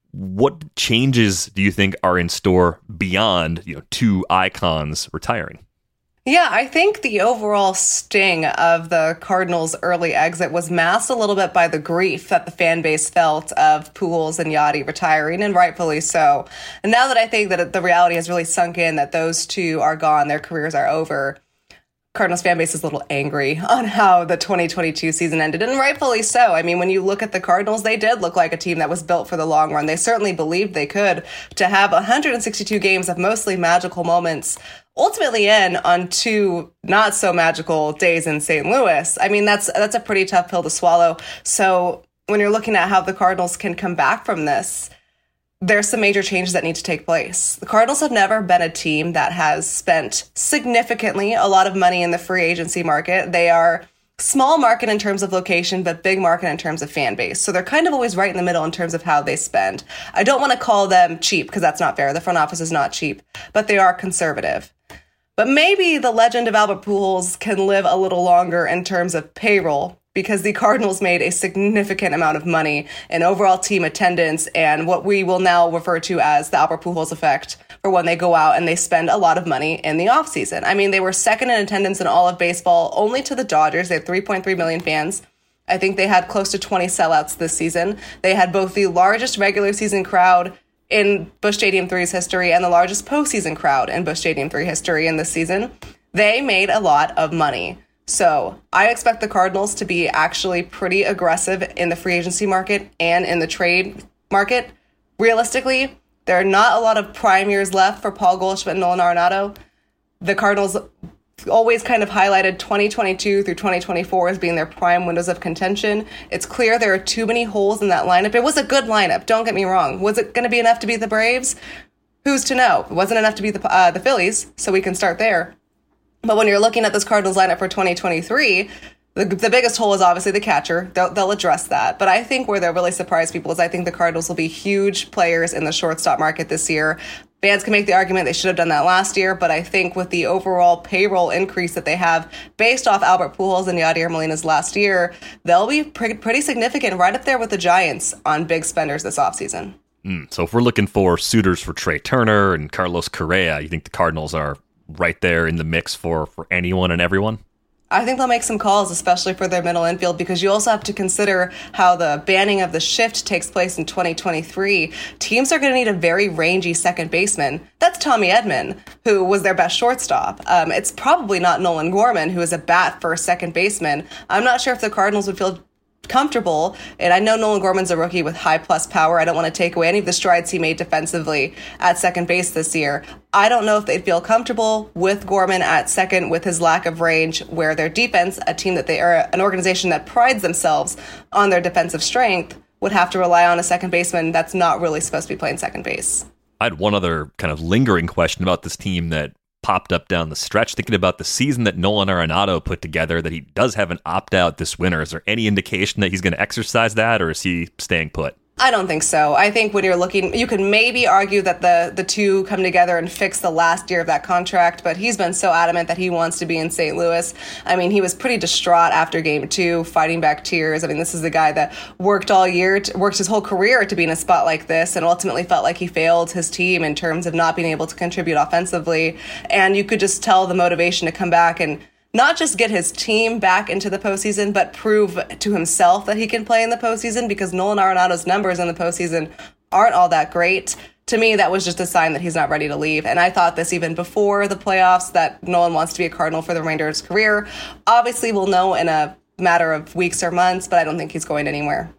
what changes do you think are in store beyond, two icons retiring? Yeah, I think the overall sting of the Cardinals' early exit was masked a little bit by the grief that the fan base felt of Pujols and Yadi retiring, and rightfully so. And now that I think that the reality has really sunk in that those two are gone, their careers are over, Cardinals fan base is a little angry on how the 2022 season ended, and rightfully so. I mean, when you look at the Cardinals, they did look like a team that was built for the long run. They certainly believed they could. To have 162 games of mostly magical moments ultimately end on 2 not so magical days in St. Louis, I mean, that's a pretty tough pill to swallow. So when you're looking at how the Cardinals can come back from this, there's some major changes that need to take place. The Cardinals have never been a team that has spent significantly a lot of money in the free agency market. They are small market in terms of location, but big market in terms of fan base. So they're kind of always right in the middle in terms of how they spend. I don't want to call them cheap because that's not fair. The front office is not cheap, but they are conservative. But maybe the legend of Albert Pujols can live a little longer in terms of payroll, because the Cardinals made a significant amount of money in overall team attendance and what we will now refer to as the Albert Pujols effect for when they go out and they spend a lot of money in the offseason. I mean, they were second in attendance in all of baseball, only to the Dodgers. They had 3.3 million fans. I think they had close to 20 sellouts this season. They had both the largest regular season crowd in Busch Stadium 3's history and the largest postseason crowd in Busch Stadium 3 history in this season. They made a lot of money. So I expect the Cardinals to be actually pretty aggressive in the free agency market and in the trade market. Realistically, there are not a lot of prime years left for Paul Goldschmidt and Nolan Arenado. The Cardinals always kind of highlighted 2022 through 2024 as being their prime windows of contention. It's clear there are too many holes in that lineup. It was a good lineup, don't get me wrong. Was it going to be enough to beat the Braves? Who's to know? It wasn't enough to beat the Phillies, so we can start there. But when you're looking at this Cardinals lineup for 2023, the biggest hole is obviously the catcher. They'll address that. But I think where they'll really surprise people is I think the Cardinals will be huge players in the shortstop market this year. Fans can make the argument they should have done that last year, but I think with the overall payroll increase that they have based off Albert Pujols and Yadier Molina's last year, they'll be pretty significant, right up there with the Giants on big spenders this offseason. So if we're looking for suitors for Trey Turner and Carlos Correa, you think the Cardinals are right there in the mix for anyone and everyone? I think they'll make some calls, especially for their middle infield, because you also have to consider how the banning of the shift takes place in 2023. Teams are going to need a very rangy second baseman. That's Tommy Edman, who was their best shortstop. It's probably not Nolan Gorman, who is a bat for a second baseman. I'm not sure if the Cardinals would feel comfortable, and I know Nolan Gorman's a rookie with high plus power. I don't want to take away any of the strides he made defensively at second base this year. I don't know if they'd feel comfortable with Gorman at second with his lack of range, where their defense, a team that they are an organization that prides themselves on their defensive strength, would have to rely on a second baseman that's not really supposed to be playing second base. I had one other kind of lingering question about this team that popped up down the stretch, thinking about the season that Nolan Arenado put together, that he does have an opt-out this winter. Is there any indication that he's going to exercise that, or is he staying put? I don't think so. I think when you're looking, you can maybe argue that the two come together and fix the last year of that contract, but he's been so adamant that he wants to be in St. Louis. I mean, he was pretty distraught after Game 2, fighting back tears. I mean, this is the guy that worked all year, worked his whole career to be in a spot like this, and ultimately felt like he failed his team in terms of not being able to contribute offensively. And you could just tell the motivation to come back and not just get his team back into the postseason, but prove to himself that he can play in the postseason, because Nolan Arenado's numbers in the postseason aren't all that great. To me, that was just a sign that he's not ready to leave. And I thought this even before the playoffs, that Nolan wants to be a Cardinal for the remainder of his career. Obviously, we'll know in a matter of weeks or months, but I don't think he's going anywhere.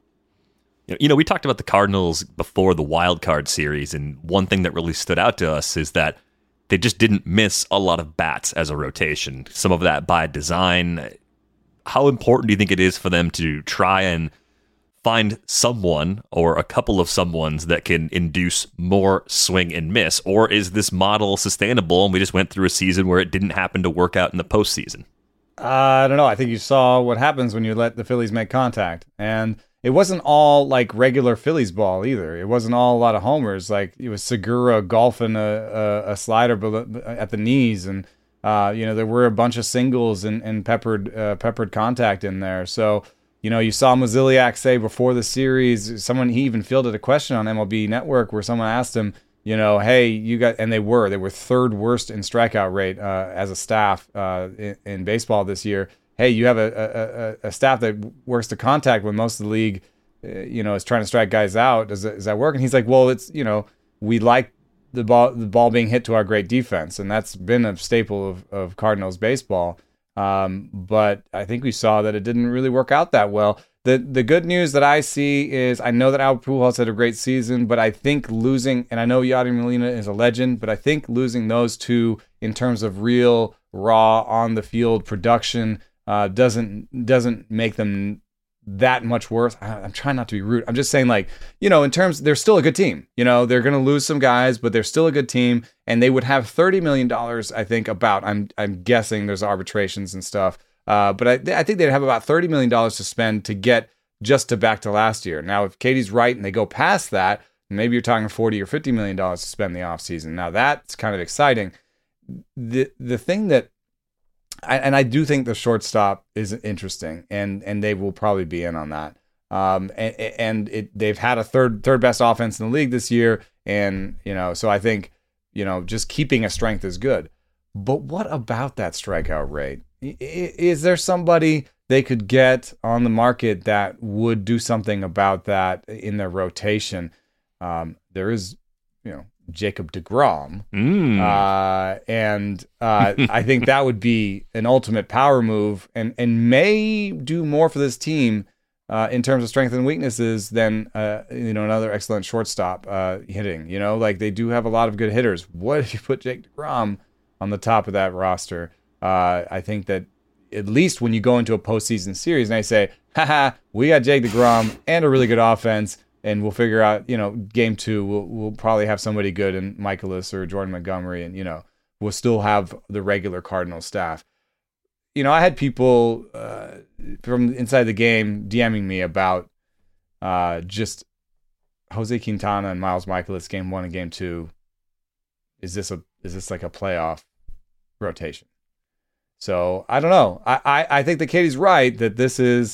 You know, we talked about the Cardinals before the wild card series, and one thing that really stood out to us is that they just didn't miss a lot of bats as a rotation. Some of that by design. How important do you think it is for them to try and find someone or a couple of someones that can induce more swing and miss? Or is this model sustainable and we just went through a season where it didn't happen to work out in the postseason? I don't know. I think you saw what happens when you let the Phillies make contact. And it wasn't all like regular Phillies ball either. It wasn't all a lot of homers. Like it was Segura golfing a slider at the knees, and there were a bunch of singles and peppered contact in there. So you saw Mozeliak say before the series, he even fielded a question on MLB Network where someone asked him, hey, you got, and they were third worst in strikeout rate as a staff in baseball this year. Hey, you have a staff that works to contact when most of the league, is trying to strike guys out. Does that work? And he's like, well, it's, we like the ball being hit to our great defense, and that's been a staple of Cardinals baseball. But I think we saw that it didn't really work out that well. The good news that I see is I know that Albert Pujols had a great season, but I think losing, and I know Yadier Molina is a legend, but I think losing those two in terms of real raw on the field production doesn't make them that much worse. I'm trying not to be rude. I'm just saying, in terms, they're still a good team. They're going to lose some guys, but they're still a good team, and they would have $30 million, I think, I'm guessing there's arbitrations and stuff. But I think they'd have about $30 million to spend to get just to back to last year. Now, if Katie's right and they go past that, maybe you're talking $40 or $50 million to spend the offseason. Now, that's kind of exciting. The thing that, I do think the shortstop is interesting, and they will probably be in on that. They've had a third best offense in the league this year, and so I think just keeping a strength is good. But what about that strikeout rate? Is there somebody they could get on the market that would do something about that in their rotation? There is, Jacob deGrom. I think that would be an ultimate power move and may do more for this team in terms of strengths and weaknesses than, another excellent shortstop hitting. They do have a lot of good hitters. What if you put Jake deGrom on the top of that roster? I think that at least when you go into a postseason series and I say, we got Jake deGrom and a really good offense, and we'll figure out, game 2, we'll probably have somebody good in Michaelis or Jordan Montgomery, and, we'll still have the regular Cardinal staff. I had people from inside the game DMing me about just Jose Quintana and Miles Michaelis game 1 and game 2. Is this like a playoff rotation? So I don't know. I think that Katie's right that this is,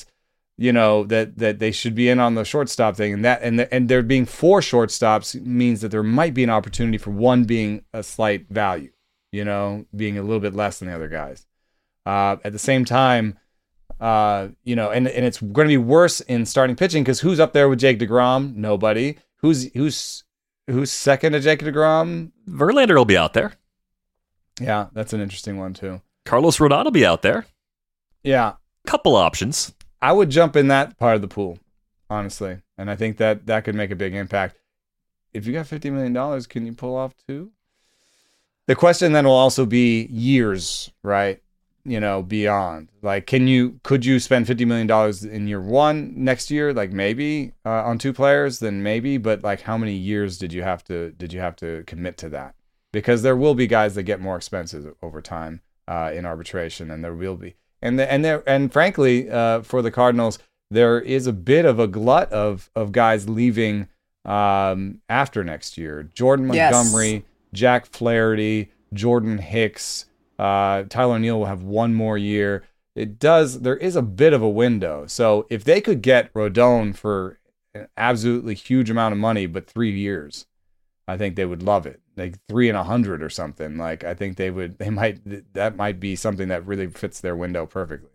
that they should be in on the shortstop thing, and there being 4 shortstops means that there might be an opportunity for one being a slight value, being a little bit less than the other guys. At the same time, and it's going to be worse in starting pitching because who's up there with Jake deGrom? Nobody. Who's second to Jake deGrom? Verlander will be out there. Yeah, that's an interesting one too. Carlos Rodon will be out there. Yeah. Couple options. I would jump in that part of the pool, honestly. And I think that could make a big impact. If you got $50 million, can you pull off 2? The question then will also be years, right? Beyond. Could you spend $50 million in year 1 next year? Maybe on 2 players, then maybe. But how many years did you have to commit to that? Because there will be guys that get more expensive over time in arbitration, and there will be. And frankly, for the Cardinals, there is a bit of a glut of guys leaving after next year. Jordan Montgomery, yes. Jack Flaherty, Jordan Hicks, Tyler O'Neill will have 1 more year. There is a bit of a window. So if they could get Rodon for an absolutely huge amount of money, but 3 years, I think they would love it. 3 and $100 or something. I think that might be something that really fits their window perfectly.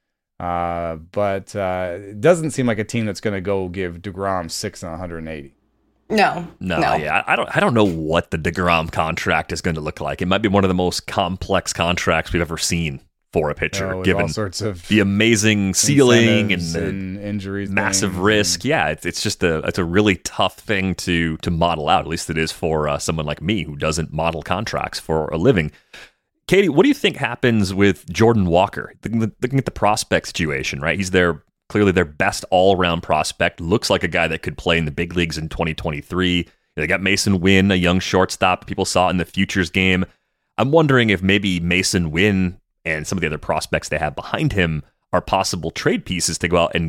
But it doesn't seem like a team that's going to go give deGrom 6 and 180. No. Yeah, I don't know what the deGrom contract is going to look like. It might be one of the most complex contracts we've ever seen for a pitcher, given all sorts of the amazing ceiling and injuries, massive risk. Yeah, it's just it's a really tough thing to model out. At least it is for someone like me who doesn't model contracts for a living. Katie, what do you think happens with Jordan Walker? Looking at the prospect situation, right? He's clearly their best all-around prospect. Looks like a guy that could play in the big leagues in 2023. They got Mason Wynn, a young shortstop people saw in the Futures game. I'm wondering if maybe Mason Wynn and some of the other prospects they have behind him are possible trade pieces to go out and get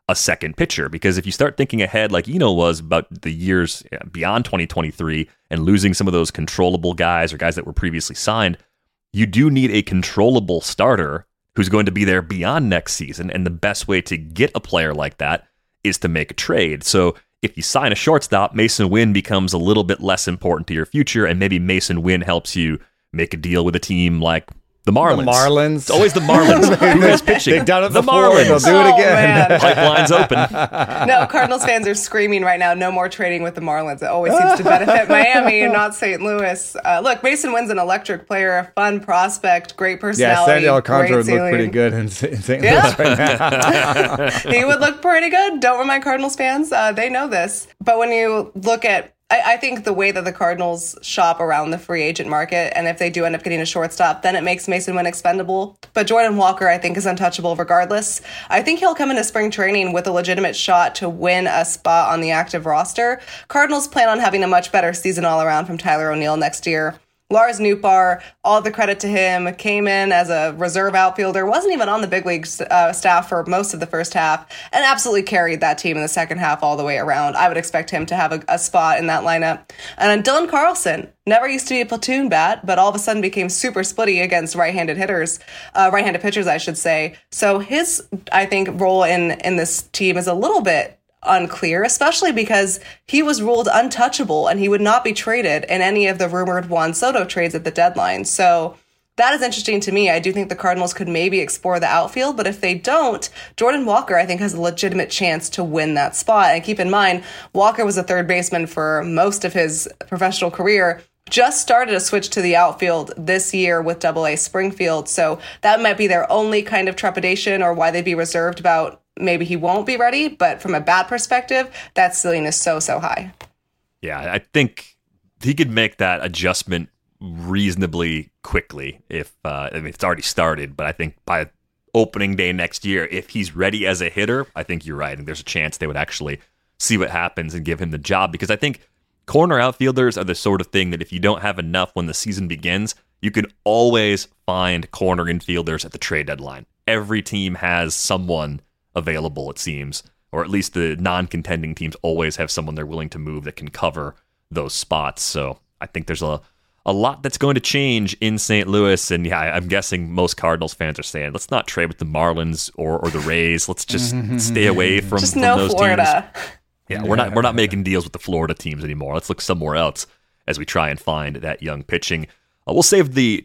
a second pitcher. Because if you start thinking ahead, like was about the years beyond 2023 and losing some of those controllable guys or guys that were previously signed, you do need a controllable starter who's going to be there beyond next season. And the best way to get a player like that is to make a trade. So if you sign a shortstop, Mason Wynn becomes a little bit less important to your future, and maybe Mason Wynn helps you make a deal with a team like the Marlins. It's always the Marlins. Who is pitching? They've done it the before. Marlins. They'll do it again. Pipeline's open. No, Cardinals fans are screaming right now, no more trading with the Marlins. It always seems to benefit Miami and not St. Louis. Look, Mason Wynn's an electric player, a fun prospect, great personality. Yeah, Sandy Alcantara would great look pretty good in St. Louis right now. He would look pretty good. Don't remind Cardinals fans. They know this. But when you look at I think the way that the Cardinals shop around the free agent market, and if they do end up getting a shortstop, then it makes Mason Wynn expendable. But Jordan Walker, I think, is untouchable regardless. I think he'll come into spring training with a legitimate shot to win a spot on the active roster. Cardinals plan on having a much better season all around from Tyler O'Neill next year. Lars Nootbaar, all the credit to him, came in as a reserve outfielder, wasn't even on the big league staff for most of the first half, and absolutely carried that team in the second half all the way around. I would expect him to have a spot in that lineup. And then Dylan Carlson, never used to be a platoon bat, but all of a sudden became super splitty against right-handed pitchers, I should say. So his, I think, role in this team is a little bit unclear, especially because he was ruled untouchable and he would not be traded in any of the rumored Juan Soto trades at the deadline. So that is interesting to me. I do think the Cardinals could maybe explore the outfield, but if they don't, Jordan Walker, I think, has a legitimate chance to win that spot. And keep in mind, Walker was a third baseman for most of his professional career, just started a switch to the outfield this year with AA Springfield. So that might be their only kind of trepidation or why they'd be reserved about maybe he won't be ready. But from a bat perspective, that ceiling is so high. Yeah, I think he could make that adjustment reasonably quickly if it's already started. But I think by opening day next year, if he's ready as a hitter, I think you're right. And there's a chance they would actually see what happens and give him the job, because I think corner outfielders are the sort of thing that if you don't have enough when the season begins, you can always find corner infielders at the trade deadline. Every team has someone available, it seems, or at least the non-contending teams always have someone they're willing to move that can cover those spots. So I think there's a lot that's going to change in St. Louis. And yeah, I'm guessing most Cardinals fans are saying, let's not trade with the Marlins or the Rays. Let's just stay away from those Florida teams. Yeah, we're not making deals with the Florida teams anymore. Let's look somewhere else as we try and find that young pitching. We'll save the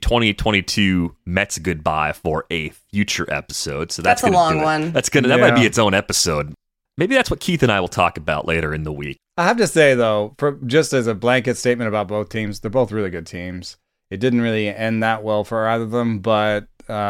2022 Mets goodbye for a future episode. So that's a long one. That might be its own episode. Maybe that's what Keith and I will talk about later in the week. I have to say, though, just as a blanket statement about both teams, they're both really good teams. It didn't really end that well for either of them, but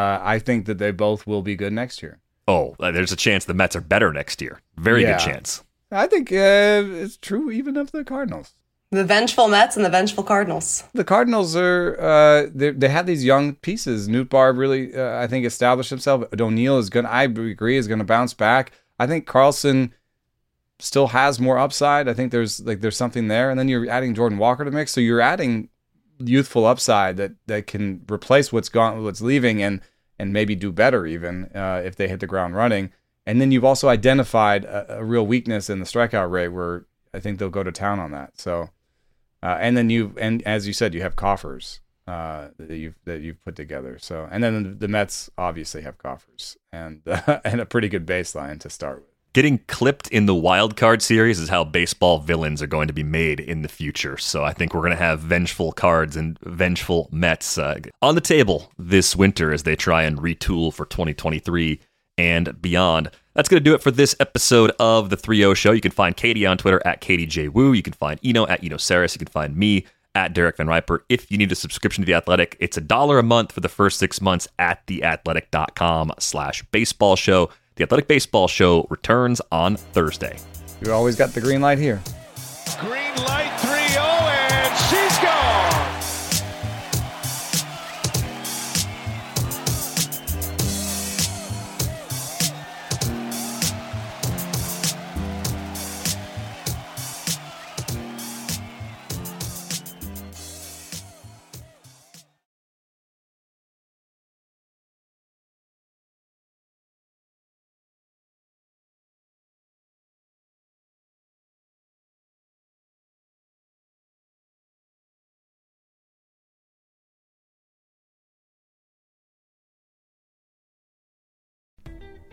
I think that they both will be good next year. Oh, there's a chance the Mets are better next year. Very good chance. I think it's true even of the Cardinals. The vengeful Mets and the vengeful Cardinals. The Cardinals are, they have these young pieces. Nootbaar really, I think, established himself. O'Neill I agree, is going to bounce back. I think Carlson still has more upside. I think there's something there. And then you're adding Jordan Walker to mix. So you're adding youthful upside that can replace what's leaving and maybe do better even if they hit the ground running. And then you've also identified a real weakness in the strikeout rate where I think they'll go to town on that. So, and then as you said, you have coffers that you've put together. So, and then the Mets obviously have coffers and a pretty good baseline to start with. Getting clipped in the wild card series is how baseball villains are going to be made in the future. So I think we're going to have vengeful Cards and vengeful Mets on the table this winter as they try and retool for 2023 and beyond. That's going to do it for this episode of the 3-0 Show. You can find Katie on Twitter at KatieJWoo. You can find Eno at Eno Saris. You can find me at Derek Van Riper. If you need a subscription to The Athletic, it's $1 a month for the first 6 months at theathletic.com/baseball show. The Athletic Baseball Show returns on Thursday. You always got the green light here. Green light 3-0, and she's gone.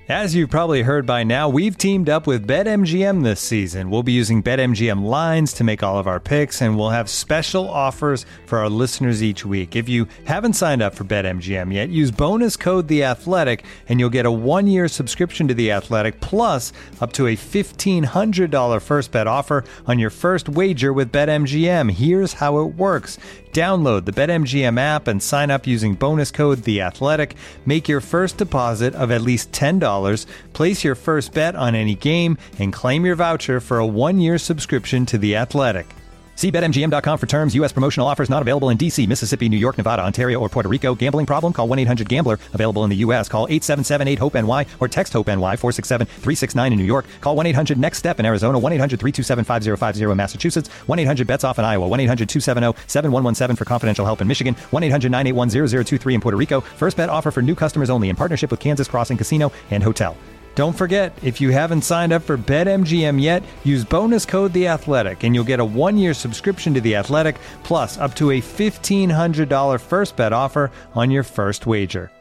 As you've probably heard by now, we've teamed up with BetMGM this season. We'll be using BetMGM lines to make all of our picks, and we'll have special offers for our listeners each week. If you haven't signed up for BetMGM yet, use bonus code The Athletic, and you'll get a 1-year subscription to The Athletic, plus up to a $1,500 first bet offer on your first wager with BetMGM. Here's how it works. Download the BetMGM app and sign up using bonus code The Athletic. Make your first deposit of at least $10. Place your first bet on any game and claim your voucher for a 1-year subscription to The Athletic. See BetMGM.com for terms. U.S. promotional offers not available in D.C., Mississippi, New York, Nevada, Ontario, or Puerto Rico. Gambling problem? Call 1-800-GAMBLER. Available in the U.S. Call 877-8-HOPE-NY or text HOPE-NY 467-369 in New York. Call 1-800-NEXT-STEP in Arizona. 1-800-327-5050 in Massachusetts. 1-800-BETS-OFF in Iowa. 1-800-270-7117 for confidential help in Michigan. 1-800-981-0023 in Puerto Rico. First bet offer for new customers only in partnership with Kansas Crossing Casino and Hotel. Don't forget, if you haven't signed up for BetMGM yet, use bonus code The Athletic, and you'll get a 1-year subscription to The Athletic, plus up to a $1,500 first bet offer on your first wager.